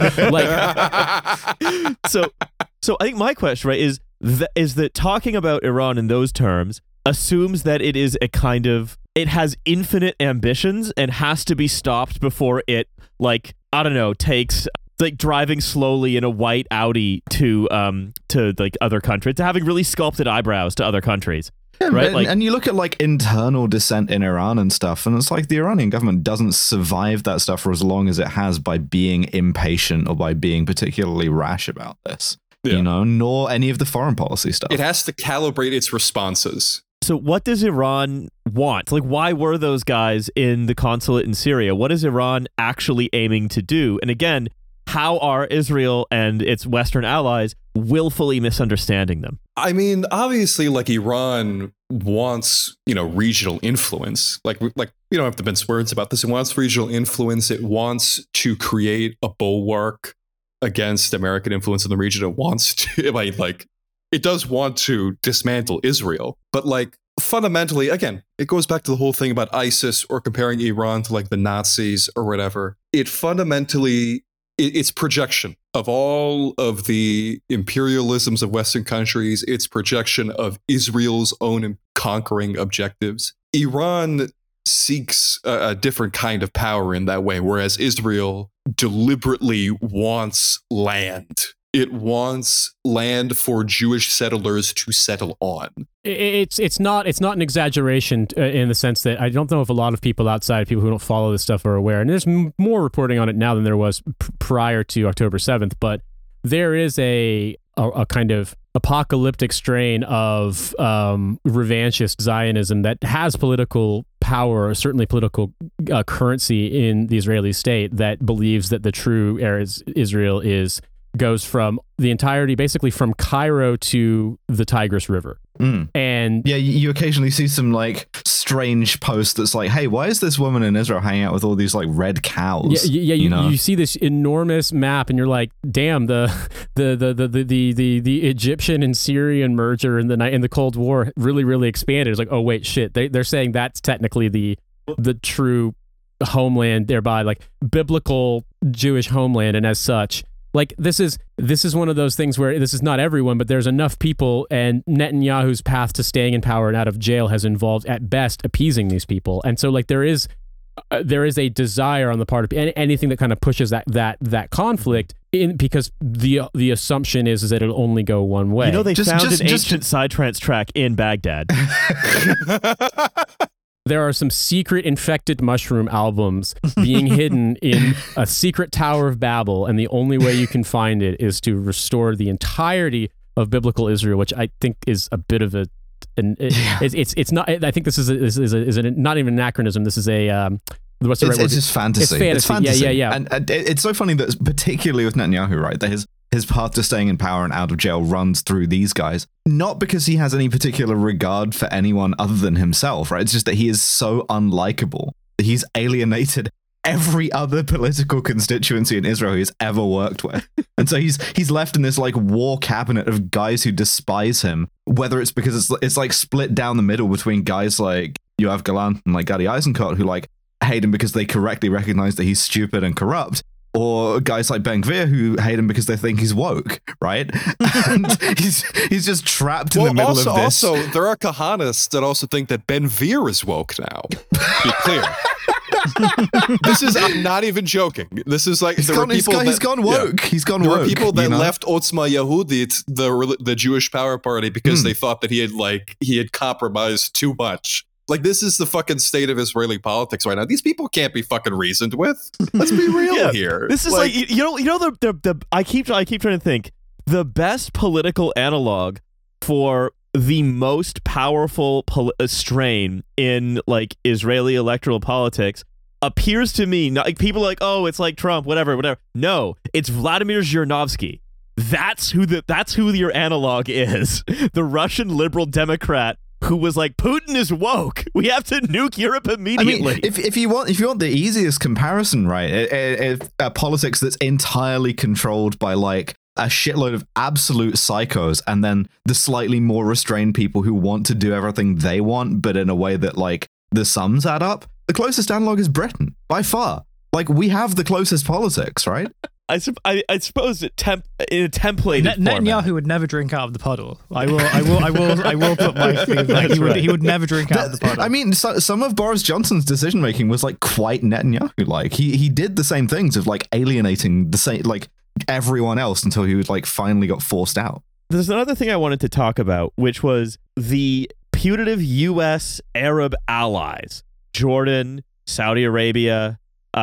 Like, so, so I think my question, right, is that, is that talking about Iran in those terms assumes that it is a kind of, it has infinite ambitions and has to be stopped before it, like, I don't know, takes like driving slowly in a white Audi to um to like other countries, to having really sculpted eyebrows to other countries. Yeah, right? and, Like- and you look at like internal dissent in Iran and stuff, and it's like the Iranian government doesn't survive that stuff for as long as it has by being impatient or by being particularly rash about this. Yeah. You know, nor any of the foreign policy stuff. It has to calibrate its responses. So what does Iran want? Like, why were those guys in the consulate in Syria? What is Iran actually aiming to do? And again, how are Israel and its Western allies willfully misunderstanding them? I mean, obviously, like Iran wants, you know, regional influence. Like, like we don't have to mince words about this. It wants regional influence. It wants to create a bulwark against American influence in the region. It wants to, like, like it does want to dismantle Israel. But like fundamentally, again, it goes back to the whole thing about ISIS or comparing Iran to like the Nazis or whatever. It fundamentally, it, it's projection of all of the imperialisms of Western countries, its projection of Israel's own conquering objectives. Iran seeks a, a different kind of power in that way, whereas Israel deliberately wants land. It wants land for Jewish settlers to settle on. It's it's not it's not an exaggeration uh, in the sense that I don't know if a lot of people outside, people who don't follow this stuff, are aware. And there's m- more reporting on it now than there was p- prior to October seventh. But there is a a, a kind of apocalyptic strain of um, revanchist Zionism that has political power, or certainly political uh, currency in the Israeli state, that believes that the true Israel is goes from the entirety, basically from Cairo to the Tigris River. Mm. And yeah, you, you occasionally see some like strange post that's like, hey, why is this woman in Israel hanging out with all these like red cows? Yeah, yeah, you, you, know? you see this enormous map and you're like, damn, the the the the the the, the, the Egyptian and Syrian merger in the night in the Cold War really, really expanded. It's like, oh wait, shit. They they're saying that's technically the the true homeland, thereby like biblical Jewish homeland, and as such, like this is this is one of those things where this is not everyone, but there's enough people, and Netanyahu's path to staying in power and out of jail has involved at best appeasing these people, and so like there is uh, there is a desire on the part of any, anything that kind of pushes that that that conflict in, because the the assumption is is that it'll only go one way. You know, they Just- found just- an just- ancient Psytrance track in Baghdad. There are some secret infected mushroom albums being hidden in a secret Tower of Babel, and the only way you can find it is to restore the entirety of biblical Israel, which I think is a bit of a, an, it, Yeah. it's, it's it's not. I think this is a, this is, a, is a, not even an anachronism. This is a um, what's the It's, right it's word? just fantasy. It's fantasy. Yeah, yeah, yeah. And, and it- it's so funny that particularly with Netanyahu, right, that his his path to staying in power and out of jail runs through these guys. Not because he has any particular regard for anyone other than himself, right? It's just that he is so unlikable that he's alienated every other political constituency in Israel he's ever worked with. And so he's he's left in this like war cabinet of guys who despise him, whether it's because it's it's like split down the middle between guys like Yoav Galan and like Gadi Eisenkot, who like hate him because they correctly recognize that he's stupid and corrupt, or guys like Ben Gvir who hate him because they think he's woke, right? And he's he's just trapped in Well, the middle also, of this. also, there are Kahanists that also think that Ben Gvir is woke now. Be clear. This is, I'm not even joking. This is like, he's there gone, were he's people gone, that, he's gone yeah. woke. He's gone There woke. were people that you know? left Otzma Yehudit, the rel- the Jewish power party, because Hmm. they thought that he had like he had compromised too much. Like, this is the fucking state of Israeli politics right now. These people can't be fucking reasoned with. Let's be real Yeah, here. This is like, you you know you know the, the the I keep I keep trying to think the best political analog for the most powerful pol- uh, strain in like Israeli electoral politics appears to me not like people are like, oh, it's like Trump, whatever, whatever. No, it's Vladimir Zhirinovsky. That's who the that's who your analog is. The Russian liberal Democrat who was like, Putin is woke. We have to nuke Europe I immediately. mean, if if you want if you want the easiest comparison, right, it, it, it, uh, politics that's entirely controlled by like a shitload of absolute psychos, and then the slightly more restrained people who want to do everything they want, but in a way that like the sums add up. The closest analog is Britain by far. Like, we have the closest politics, right? I, sup- I, I suppose it temp- in a templated Net- format. Netanyahu would never drink out of the puddle. I will, I will, I will, I will put my thing. Like, That's he would, right. he would never drink out of the puddle. I mean, so, some of Boris Johnson's decision making was like quite Netanyahu. Like, he he did the same things of like alienating the same like everyone else until he was like finally got forced out. There's another thing I wanted to talk about, which was the putative U S Arab allies, Jordan, Saudi Arabia,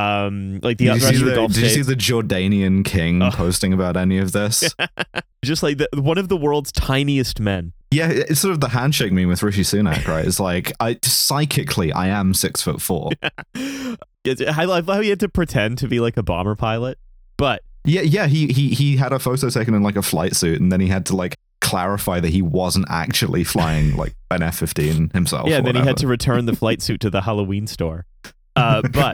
um, like the Did, you rest see, of the the, Gulf did you see states. the Jordanian king Oh. posting about any of this? Just like the, one of the world's tiniest men. Yeah, it's sort of the handshake meme with Rishi Sunak, right? It's like, I psychically, I am six foot four. It's- I love how he had to pretend to be like a bomber pilot, but Yeah, yeah. He he he had a photo taken in like a flight suit, and then he had to like clarify that he wasn't actually flying like an F fifteen himself. yeah, or then he had to whatever. return the flight suit to the Halloween store. Uh, but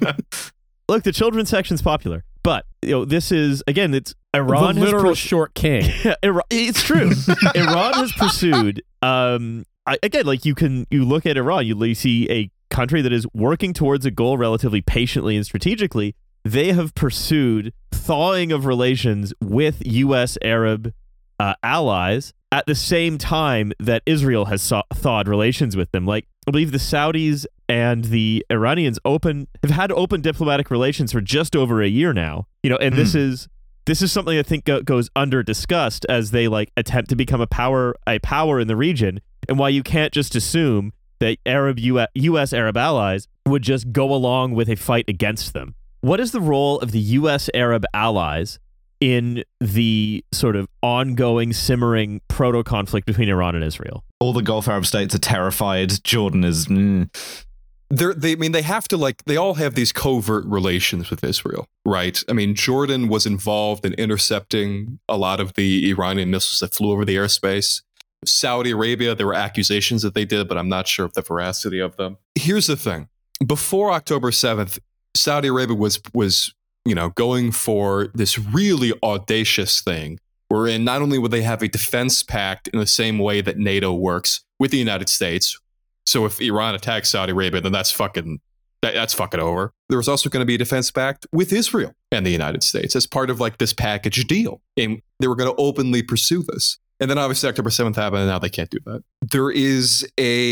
look, the children's section's popular, but you know this is again, it's Iran the has literal pers- short king. Iran, it's true. Iran has pursued. Um, I, again, like you can you look at Iran, you, you see a country that is working towards a goal relatively patiently and strategically. They have pursued thawing of relations with U S Arab uh, allies at the same time that Israel has saw- thawed relations with them. Like I believe the Saudis and the Iranians open have had open diplomatic relations for just over a year now. You know, and mm. this is this is something I think go, goes under discussed as they like attempt to become a power a power in the region, and why you can't just assume that Arab U S Arab allies would just go along with a fight against them. What is the role of the U S Arab allies in the sort of ongoing, simmering proto-conflict between Iran and Israel? All the Gulf Arab states are terrified. Jordan is... Mm. They're, they, I mean, they have to, like, they all have these covert relations with Israel, right? I mean, Jordan was involved in intercepting a lot of the Iranian missiles that flew over the airspace. Saudi Arabia, there were accusations that they did, but I'm not sure of the veracity of them. Here's the thing. Before October seventh, Saudi Arabia was was... you know, going for this really audacious thing wherein not only would they have a defense pact in the same way that NATO works with the United States. So if Iran attacks Saudi Arabia, then that's fucking, that, that's fucking over. There was also going to be a defense pact with Israel and the United States as part of like this package deal. And they were going to openly pursue this. And then obviously October seventh happened and now they can't do that. There is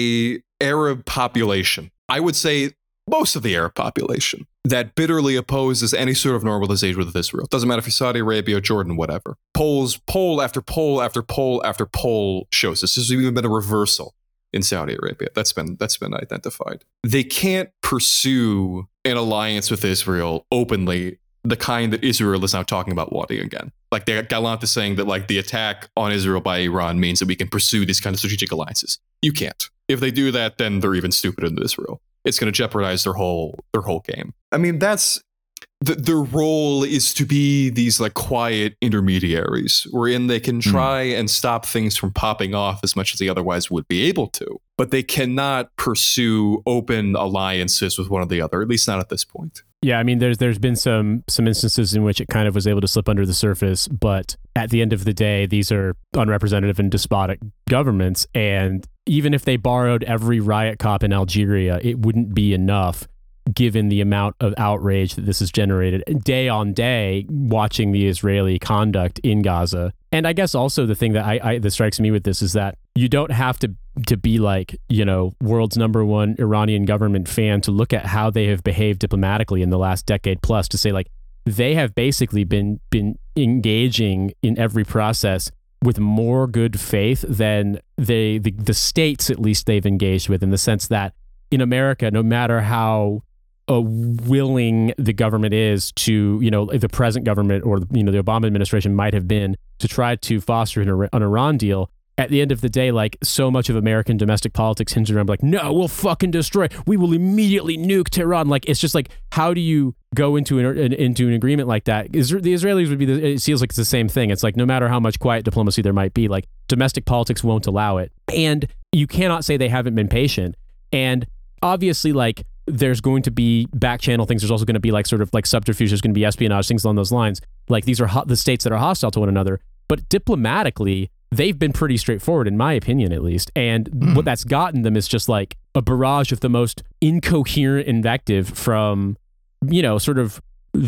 a Arab population, I would say most of the Arab population, that bitterly opposes any sort of normalization with Israel. Doesn't matter if you're Saudi Arabia, Jordan, whatever. Polls, poll after poll after poll after poll shows this. There's even been a reversal in Saudi Arabia. That's been that's been identified. They can't pursue an alliance with Israel openly, the kind that Israel is now talking about wanting again. Like they Gallant is saying that like the attack on Israel by Iran means that we can pursue these kind of strategic alliances. You can't. If they do that, then they're even stupider than Israel. It's going to jeopardize their whole their whole game. I mean, that's the, their role is to be these like quiet intermediaries wherein they can try mm. and stop things from popping off as much as they otherwise would be able to, but they cannot pursue open alliances with one or the other, at least not at this point. Yeah, I mean, there's there's been some some instances in which it kind of was able to slip under the surface, but at the end of the day, these are unrepresentative and despotic governments, and even if they borrowed every riot cop in Algeria, it wouldn't be enough given the amount of outrage that this has generated day on day watching the Israeli conduct in Gaza. And I guess also the thing that I, I that strikes me with this is that you don't have to to be like, you know, world's number one Iranian government fan to look at how they have behaved diplomatically in the last decade plus to say like they have basically been been engaging in every process with more good faith than they the, the states at least they've engaged with, in the sense that in America, no matter how uh, willing the government is to, you know, the present government or, you know, the Obama administration might have been to try to foster an, an Iran deal, at the end of the day, like so much of American domestic politics hinges around like, no, we'll fucking destroy, we will immediately nuke Tehran. Like, it's just like, how do you go into an, an into an agreement like that? Is the Israelis would be, the, it feels like it's the same thing. It's like, no matter how much quiet diplomacy there might be, like domestic politics won't allow it. And you cannot say they haven't been patient. And obviously, like, there's going to be back channel things. There's also going to be like sort of like subterfuge. There's going to be espionage, things along those lines. Like, these are ho- the states that are hostile to one another. But diplomatically, they've been pretty straightforward, in my opinion, at least. And mm. what that's gotten them is just like a barrage of the most incoherent invective from, you know, sort of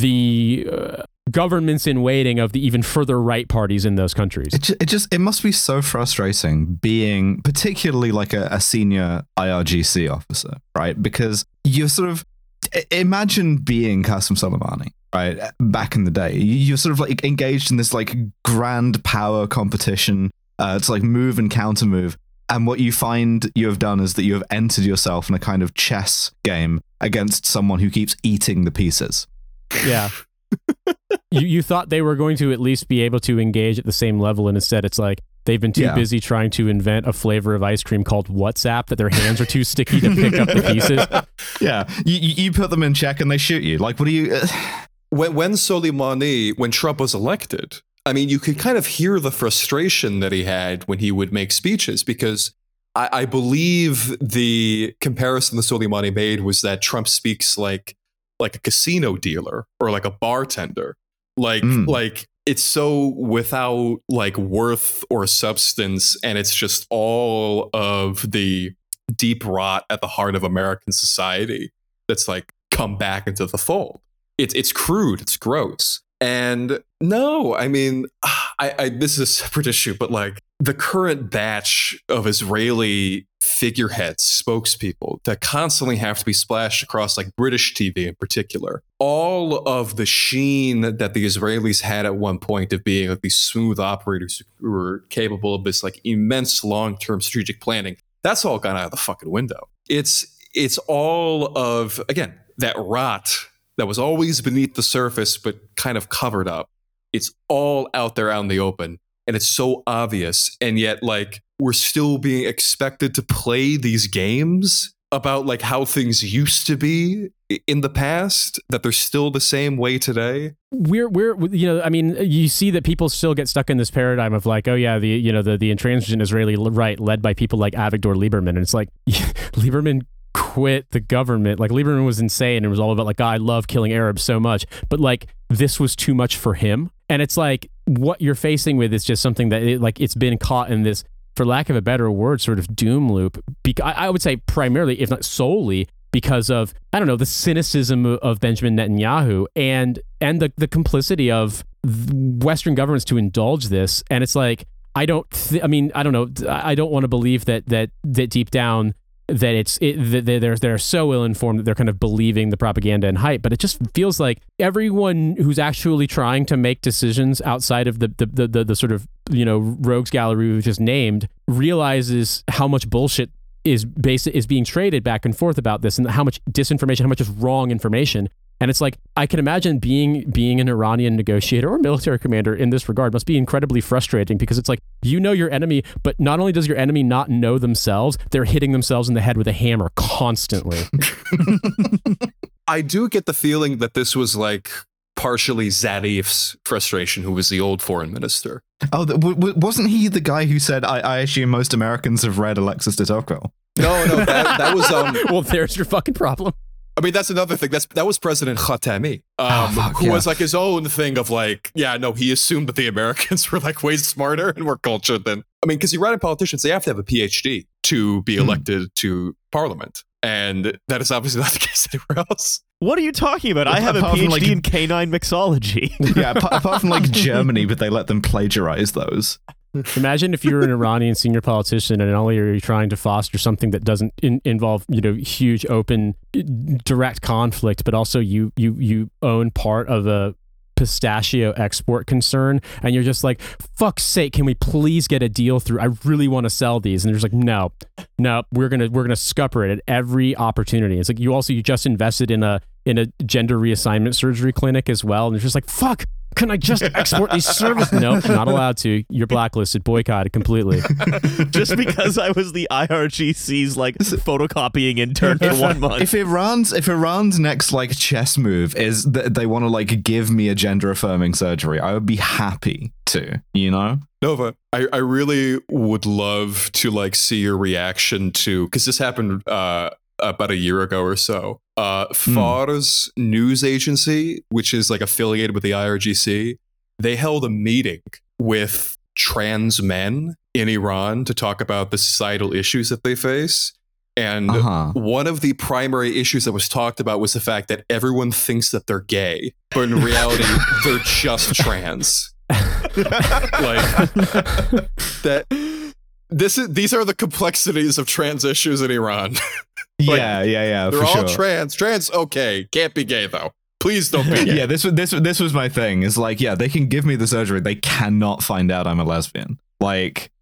the uh, governments in waiting of the even further right parties in those countries. It, ju- it just, it must be so frustrating being particularly like a, a senior I R G C officer, right? Because you're sort of, imagine being Qasem Soleimani, right? Back in the day, you're sort of like engaged in this like grand power competition uh, to like move and counter move. And what you find you have done is that you have entered yourself in a kind of chess game against someone who keeps eating the pieces. Yeah. you you thought they were going to at least be able to engage at the same level, and instead it's like they've been too yeah. busy trying to invent a flavor of ice cream called WhatsApp that their hands are too sticky to pick up the pieces. Yeah, you, you put them in check and they shoot you. Like, what do you... Uh... When, when Soleimani, when Trump was elected, I mean, you could kind of hear the frustration that he had when he would make speeches, because I, I believe the comparison that Soleimani made was that Trump speaks like like a casino dealer or like a bartender. Like, mm. like it's so without like worth or substance, and it's just all of the deep rot at the heart of American society that's like come back into the fold. It's it's crude, it's gross. And no, I mean, I, I this is a separate issue, but like the current batch of Israeli figureheads, spokespeople that constantly have to be splashed across like British T V in particular. All of the sheen that the Israelis had at one point of being like these smooth operators who were capable of this like immense long-term strategic planning, that's all gone out of the fucking window. It's it's all of, again, that rot that was always beneath the surface but kind of covered up. It's all out there out in the open. And it's so obvious. And yet, like, we're still being expected to play these games about like how things used to be in the past, that they're still the same way today. We're, we're, you know, I mean, you see that people still get stuck in this paradigm of like, oh yeah, the, you know, the, the intransigent Israeli right led by people like Avigdor Lieberman. And it's like, Lieberman quit the government. Like, Lieberman was insane. It was all about like, I love killing Arabs so much, but like, this was too much for him. And it's like, what you're facing with is just something that it, like it's been caught in this, for lack of a better word, sort of doom loop. Be- I would say primarily, if not solely, because of, I don't know, the cynicism of Benjamin Netanyahu and and the, the complicity of Western governments to indulge this. And it's like, I don't, th- I mean, I don't know, I don't want to believe that that that deep down that it's it, that they're they're so ill informed that they're kind of believing the propaganda and hype, but it just feels like everyone who's actually trying to make decisions outside of the the the, the, the sort of, you know, rogues gallery we just named realizes how much bullshit is base is being traded back and forth about this, and how much disinformation, how much is wrong information. And it's like, I can imagine being being an Iranian negotiator or military commander in this regard must be incredibly frustrating, because it's like, you know your enemy, but not only does your enemy not know themselves, they're hitting themselves in the head with a hammer constantly. I do get the feeling that this was like partially Zarif's frustration, who was the old foreign minister. Oh, w- w- wasn't he the guy who said, I, I assume most Americans have read Alexis de Tocqueville? No, no, that, that was... Um, well, there's your fucking problem. I mean, that's another thing. That's That was President Khatami, um, oh, fuck, who yeah. was like his own thing of like, yeah, no, he assumed that the Americans were like way smarter and more cultured than... I mean, because Iranian politicians, they have to have a P H D to be elected mm. to parliament. And that is obviously not the case anywhere else. What are you talking about? I have a PhD like, in canine mixology. Yeah, apart, apart from like Germany, but they let them plagiarize those. Imagine if you're an Iranian senior politician and not only are you trying to foster something that doesn't in, involve, you know, huge, open, direct conflict, but also you you you own part of a pistachio export concern, and you're just like, fuck's sake, can we please get a deal through? I really want to sell these. And they're just like, no, no, we're gonna we're gonna scupper it at every opportunity. It's like, you also you just invested in a in a gender reassignment surgery clinic as well, and it's just like, fuck, can I just export these services? Nope, not allowed to. You're blacklisted, boycotted completely. Just because I was the I R G C's like photocopying intern for one month. If Iran's if Iran's next like chess move is that they want to like give me a gender affirming surgery, I would be happy to, you know? Nova, I, I really would love to like see your reaction to, because this happened uh, about a year ago or so. Uh, Fars mm. news agency, which is like affiliated with the I R G C, they held a meeting with trans men in Iran to talk about the societal issues that they face. And uh-huh. one of the primary issues that was talked about was the fact that everyone thinks that they're gay, but in reality, they're just trans. Like that. This is these are the complexities of trans issues in Iran. Like, yeah, yeah, yeah. They're for all sure. trans. Trans, okay. Can't be gay though. Please don't be gay. Yeah, this was this this was my thing. Is like, yeah, they can give me the surgery. They cannot find out I'm a lesbian. Like,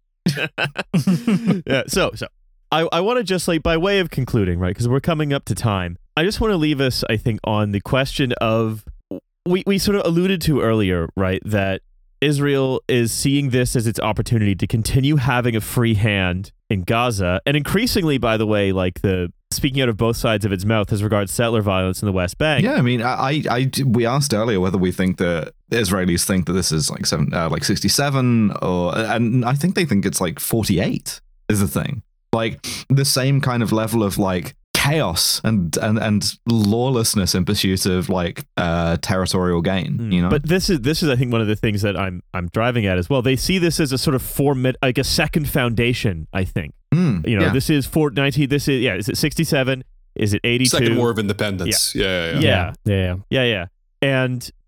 yeah. So, so I I want to just like, by way of concluding, right? Because we're coming up to time. I just want to leave us, I think, on the question of we we sort of alluded to earlier, right? That Israel is seeing this as its opportunity to continue having a free hand in Gaza, and increasingly, by the way, like the speaking out of both sides of its mouth as regards settler violence in the West Bank. Yeah, I mean, I, I, we asked earlier whether we think that Israelis think that this is like seven, uh, like sixty-seven, or and I think they think it's like forty-eight is the thing. Like the same kind of level of like chaos and and and lawlessness in pursuit of like uh territorial gain, mm. you know. But this is this is I think one of the things that I'm I'm driving at as well. They see this as a sort of form, like a second foundation, I think. Mm, you know, yeah. this is four nineteen. This is yeah. Is it sixty-seven? Is it eighty-two? Second War of Independence. Yeah, yeah, yeah. Yeah, yeah, yeah, yeah. yeah. And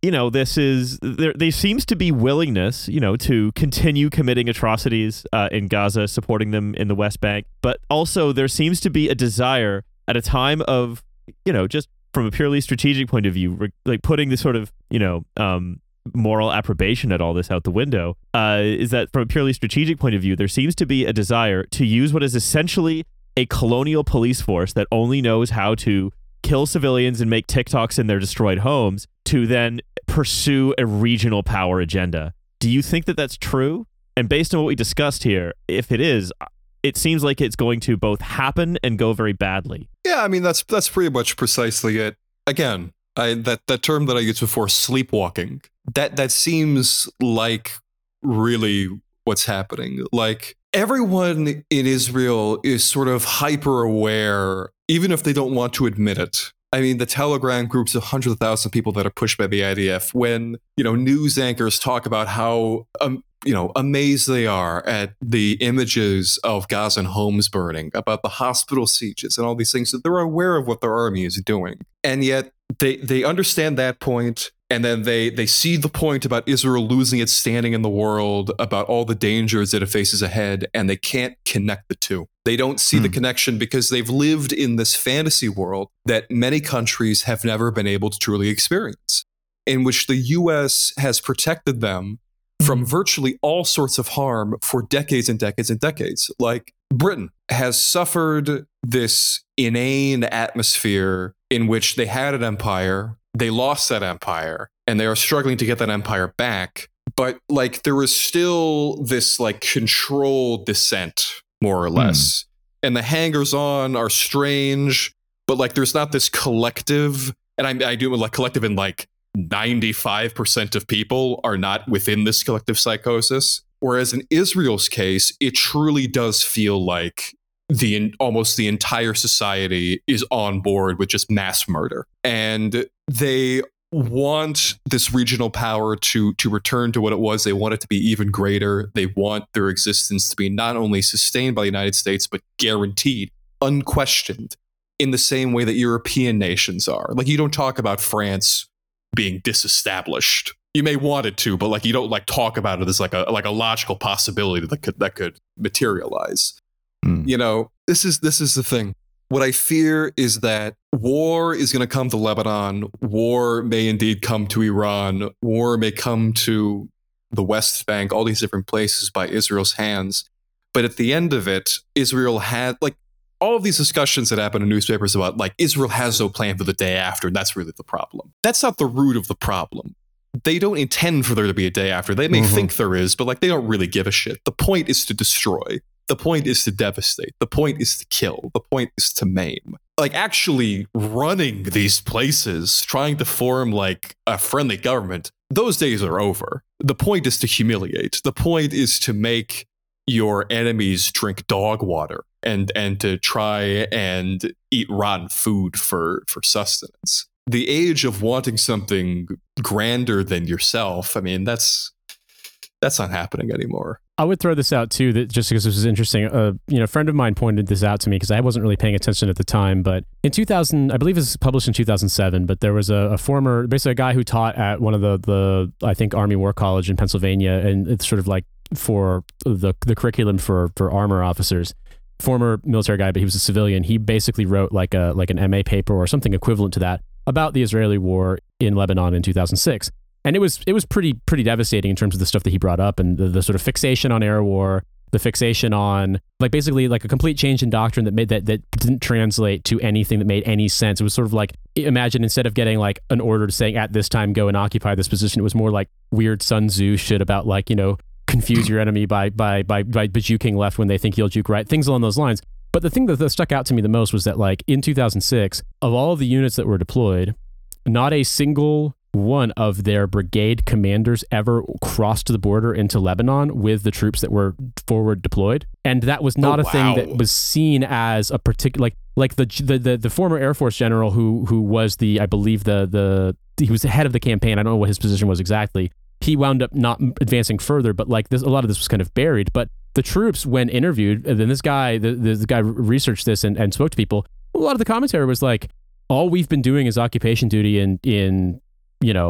you know, this is there. There seems to be willingness, you know, to continue committing atrocities uh, in Gaza, supporting them in the West Bank, but also there seems to be a desire at a time of, you know, just from a purely strategic point of view, re- like putting this sort of, you know, um, moral approbation at all this out the window, uh, is that from a purely strategic point of view, there seems to be a desire to use what is essentially a colonial police force that only knows how to kill civilians and make TikToks in their destroyed homes to then pursue a regional power agenda. Do you think that that's true? And based on what we discussed here, if it is, it seems like it's going to both happen and go very badly. Yeah, I mean, that's that's pretty much precisely it. Again, I, that, that term that I used before, sleepwalking, that that seems like really what's happening. Like, everyone in Israel is sort of hyper aware, even if they don't want to admit it. I mean, the Telegram groups of hundreds of thousands of people that are pushed by the I D F, when, you know, news anchors talk about how, um, you know, amazed they are at the images of Gazan homes burning, about the hospital sieges and all these things, that they're aware of what their army is doing. And yet they, they understand that point. And then they they see the point about Israel losing its standing in the world, about all the dangers that it faces ahead, and they can't connect the two. They don't see mm. the connection because they've lived in this fantasy world that many countries have never been able to truly experience, in which the U S has protected them from virtually all sorts of harm for decades and decades and decades. Like, Britain has suffered this inane atmosphere in which they had an empire, they lost that empire, and they are struggling to get that empire back. But like, there was still this like controlled descent, more or less. Mm. And the hangers-on are strange, but like, there's not this collective, and I, I do like collective in like ninety-five percent of people are not within this collective psychosis. Whereas in Israel's case, it truly does feel like the almost the entire society is on board with just mass murder, and they want this regional power to to return to what it was. They want it to be even greater. They want their existence to be not only sustained by the United States, but guaranteed, unquestioned, in the same way that European nations are. Like, you don't talk about France being disestablished. You may want it to, but like, you don't like talk about it as like a like a logical possibility that could that could materialize. Mm. You know, this is this is the thing. What I fear is that war is going to come to Lebanon. War may indeed come to Iran. War may come to the West Bank, all these different places by Israel's hands. But at the end of it, Israel had, like, all of these discussions that happen in newspapers about, like, Israel has no plan for the day after, and that's really the problem. That's not the root of the problem. They don't intend for there to be a day after. They may mm-hmm. think there is, but like, they don't really give a shit. The point is to destroy. The point is to devastate. The point is to kill. The point is to maim. Like, actually running these places, trying to form like a friendly government, those days are over. The point is to humiliate. The point is to make your enemies drink dog water and and to try and eat rotten food for, for sustenance. The age of wanting something grander than yourself, I mean, that's that's not happening anymore. I would throw this out too, that just because this was interesting. Uh, you know, a friend of mine pointed this out to me because I wasn't really paying attention at the time. But in two thousand, I believe it was published in two thousand seven. But there was a, a former, basically a guy who taught at one of the the I think Army War College in Pennsylvania, and it's sort of like for the the curriculum for for armor officers. Former military guy, but he was a civilian. He basically wrote like a like an M A paper or something equivalent to that about the Israeli war in Lebanon in two thousand six. And it was it was pretty pretty devastating in terms of the stuff that he brought up, and the, the sort of fixation on air war, the fixation on like basically like a complete change in doctrine that made that that didn't translate to anything that made any sense. It was sort of like, imagine instead of getting like an order to saying at this time go and occupy this position, it was more like weird Sun Tzu shit about like, you know, confuse your enemy by by by by juking left when they think you'll juke right, things along those lines. But the thing that, that stuck out to me the most was that like in two thousand six, of all of the units that were deployed, not a single one of their brigade commanders ever crossed the border into Lebanon with the troops that were forward deployed. And that was not oh, a wow. thing that was seen as a particular, like like the, the the the former Air Force general who who was the, I believe the the he was the head of the campaign. I don't know what his position was exactly. He wound up not advancing further, but like this, a lot of this was kind of buried. But the troops, when interviewed, and then this guy, the, the guy researched this and, and spoke to people, a lot of the commentary was like, all we've been doing is occupation duty in, in, you know,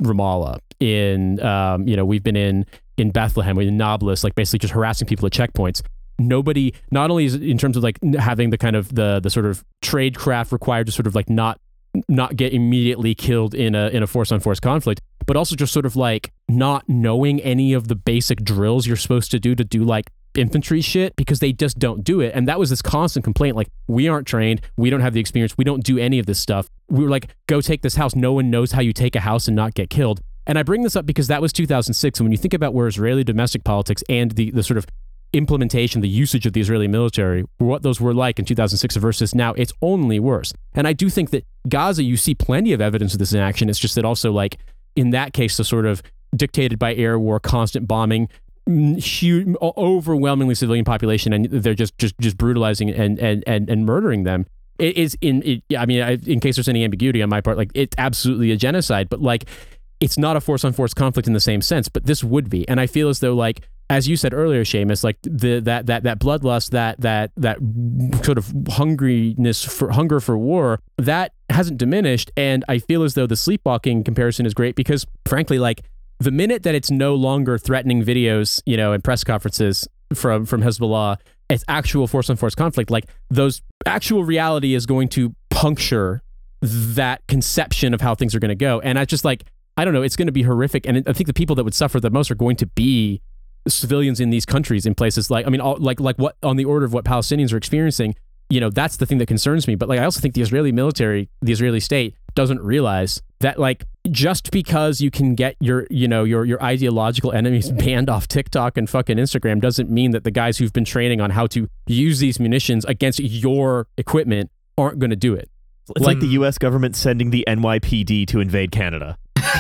Ramallah, in um, you know, we've been in in Bethlehem, in Nablus, like basically just harassing people at checkpoints. Nobody, not only is it in terms of like having the kind of the the sort of trade craft required to sort of like not not get immediately killed in a in a force on force conflict, but also just sort of like not knowing any of the basic drills you're supposed to do to do like infantry shit, because they just don't do it. And that was this constant complaint, like, we aren't trained, we don't have the experience, we don't do any of this stuff. We were like, go take this house. No one knows how you take a house and not get killed. And I bring this up because that was two thousand six, and when you think about where Israeli domestic politics and the the sort of implementation, the usage of the Israeli military, what those were like in two thousand six versus now, it's only worse. And I do think that Gaza, you see plenty of evidence of this in action. It's just that also, like, in that case, the sort of dictated by air war, constant bombing, huge, overwhelmingly civilian population, and they're just just just brutalizing and and and, and murdering them. It is in it, I mean, I, in case there's any ambiguity on my part, like, it's absolutely a genocide, but like, it's not a force on force conflict in the same sense, but this would be. And I feel as though, like, as you said earlier, Seamus, like the that that that bloodlust, that that that sort of hungriness for hunger for war, that hasn't diminished. And I feel as though the sleepwalking comparison is great because, frankly, like, the minute that it's no longer threatening videos, you know, and press conferences from from Hezbollah, it's actual force on force conflict. Like, those actual reality is going to puncture that conception of how things are going to go. And I just like, I don't know, it's going to be horrific. And I think the people that would suffer the most are going to be civilians in these countries, in places like, I mean, all, like like what on the order of what Palestinians are experiencing. You know, that's the thing that concerns me. But like, I also think the Israeli military, the Israeli state, doesn't realize that, like, just because you can get your, you know, your your ideological enemies banned off TikTok and fucking Instagram doesn't mean that the guys who've been training on how to use these munitions against your equipment aren't going to do it. It's like, like the U S government sending the N Y P D to invade Canada.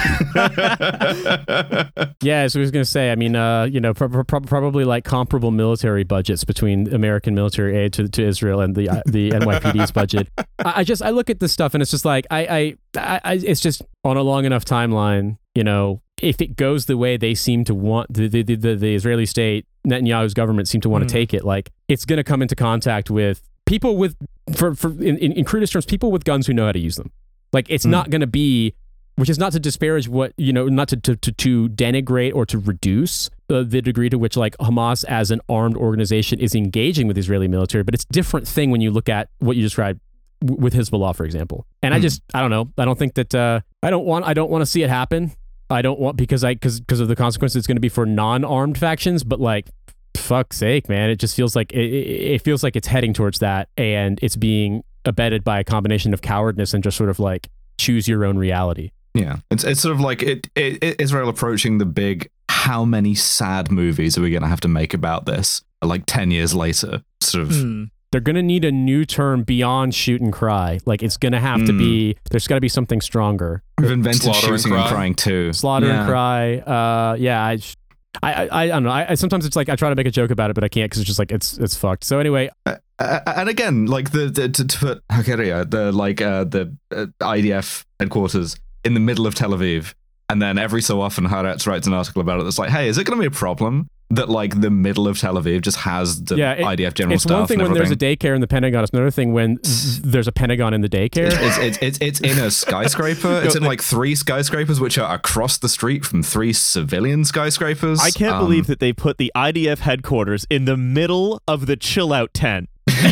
Yeah, so I was going to say, I mean, uh, you know, pro- pro- probably like comparable military budgets between American military aid to, to Israel and the uh, the N Y P D's budget. I, I just, I look at this stuff and it's just like, I, I, I, it's just on a long enough timeline, you know, if it goes the way they seem to want, the the, the, the Israeli state, Netanyahu's government seem to want mm. to take it, like, it's going to come into contact with people with, for, for in, in, in crudest terms, people with guns who know how to use them. Like, it's mm. not going to be, which is not to disparage what, you know, not to to, to, to denigrate or to reduce the, the degree to which, like, Hamas as an armed organization is engaging with the Israeli military, but it's a different thing when you look at what you described w- with Hezbollah, for example. And mm. I just, I don't know, I don't think that, uh, I don't want, I don't want to see it happen. I don't want, because I, because because of the consequences it's going to be for non-armed factions, but like, fuck's sake, man, it just feels like, it, it feels like it's heading towards that, and it's being abetted by a combination of cowardness and just sort of like, choose your own reality. Yeah, it's it's sort of like it, it, it Israel approaching the big, how many sad movies are we going to have to make about this, like ten years later, sort of. Mm. They're going to need a new term beyond shoot and cry. Like, it's going to have mm. to be, there's got to be something stronger. We've invented Slaughter shooting and, and crying too. Slaughter yeah. and cry. Uh, yeah, I, I, I, I don't know. I, I sometimes it's like, I try to make a joke about it, but I can't because it's just like, it's it's fucked. So anyway. Uh, uh, and again, like, the, the to, to put Hakeria, the, like, uh, the uh, I D F headquarters in the middle of Tel Aviv, and then every so often Haaretz writes an article about it that's like, hey, is it going to be a problem that, like, the middle of Tel Aviv just has the yeah, it, I D F general it's staff? It's one thing and when everything? there's a daycare in the Pentagon. It's another thing when there's a Pentagon in the daycare. It's, it's, it's, it's in a skyscraper. It's in, like, three skyscrapers, which are across the street from three civilian skyscrapers. I can't um, believe that they put the I D F headquarters in the middle of the chill out tent.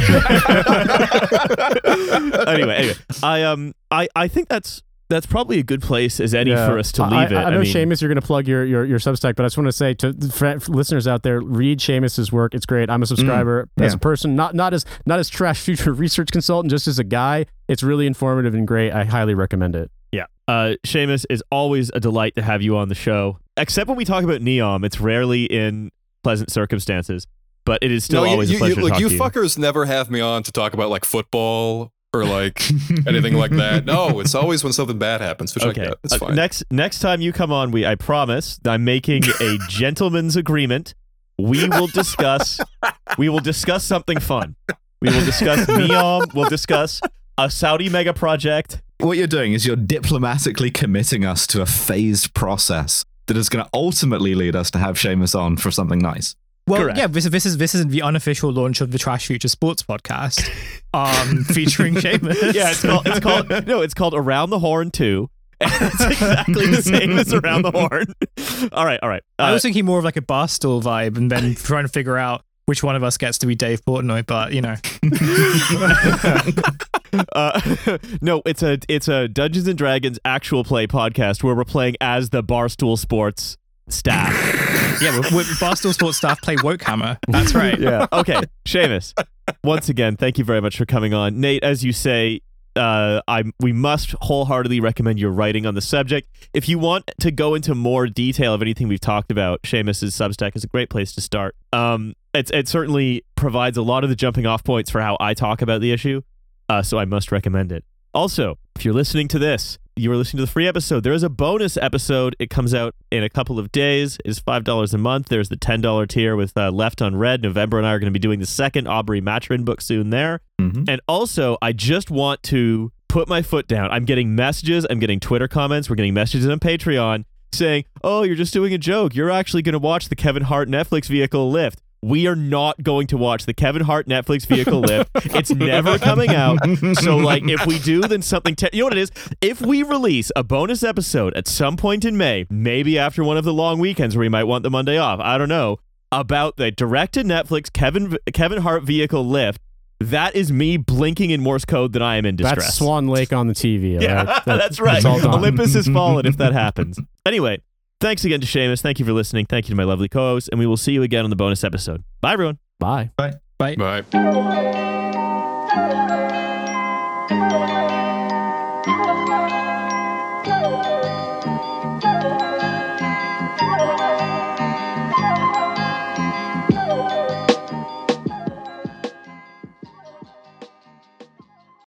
anyway, anyway, I um, I, I think that's that's probably a good place as any yeah. for us to leave I, it. I, I know, I mean, Seamus, you're going to plug your, your your Substack, but I just want to say to the fr- listeners out there, read Seamus's work. It's great. I'm a subscriber mm, as yeah. a person, not not as not as trash future research consultant, just as a guy. It's really informative and great. I highly recommend it. Yeah, uh, Seamus, is always a delight to have you on the show. Except when we talk about Neom, it's rarely in pleasant circumstances, but it is still no, you, always you, a pleasure you, to like, talk you to you. fuckers never have me on to talk about, like, football or, like, anything like that. No, it's always when something bad happens, which Okay. I get. It's Uh, fine. next next time you come on, we I promise I'm making a gentleman's agreement. We will discuss we will discuss something fun. We will discuss Neom. We'll discuss a Saudi mega project. What you're doing is you're diplomatically committing us to a phased process that is going to ultimately lead us to have Seamus on for something nice. Well, Correct. yeah, this, this is this is the unofficial launch of the Trash Future Sports podcast, um, featuring Seamus. Yeah, it's called it's called no, it's called Around the Horn two. And it's exactly the same as Around the Horn. All right, all right. Uh, I was thinking more of like a Barstool vibe, and then trying to figure out which one of us gets to be Dave Portnoy. But you know, uh, no, it's a it's a Dungeons and Dragons actual play podcast where we're playing as the Barstool Sports staff. yeah, with, with Barstool Sports staff play Wokehammer. That's right. Yeah. Okay, Seamus. Once again, thank you very much for coming on, Nate. As you say, uh, I we must wholeheartedly recommend your writing on the subject. If you want to go into more detail of anything we've talked about, Seamus's Substack is a great place to start. Um, it's it certainly provides a lot of the jumping off points for how I talk about the issue. Uh, so I must recommend it. Also, if you're listening to this, you are listening to the free episode. There is a bonus episode. It comes out in a couple of days. It is five dollars a month. There's the ten dollars tier with uh, Left Unread. November and I are going to be doing the second Aubrey Maturin book soon there. Mhm. And also, I just want to put my foot down. I'm getting messages. I'm getting Twitter comments. We're getting messages on Patreon saying, oh, you're just doing a joke. You're actually going to watch the Kevin Hart Netflix vehicle Lift. We are not going to watch the Kevin Hart Netflix vehicle Lift. It's never coming out. So, like, if we do, then something... Te- you know what it is? If we release a bonus episode at some point in May, maybe after one of the long weekends where we might want the Monday off, I don't know, about the direct-to-Netflix Kevin Kevin Hart vehicle Lift, that is me blinking in Morse code that I am in distress. That's Swan Lake on the T V. all Yeah, right? That- that's right. it's all done. Olympus has fallen if that happens. Anyway, thanks again to Seamus. Thank you for listening. Thank you to my lovely co-hosts, and we will see you again on the bonus episode. Bye, everyone. Bye. Bye. Bye.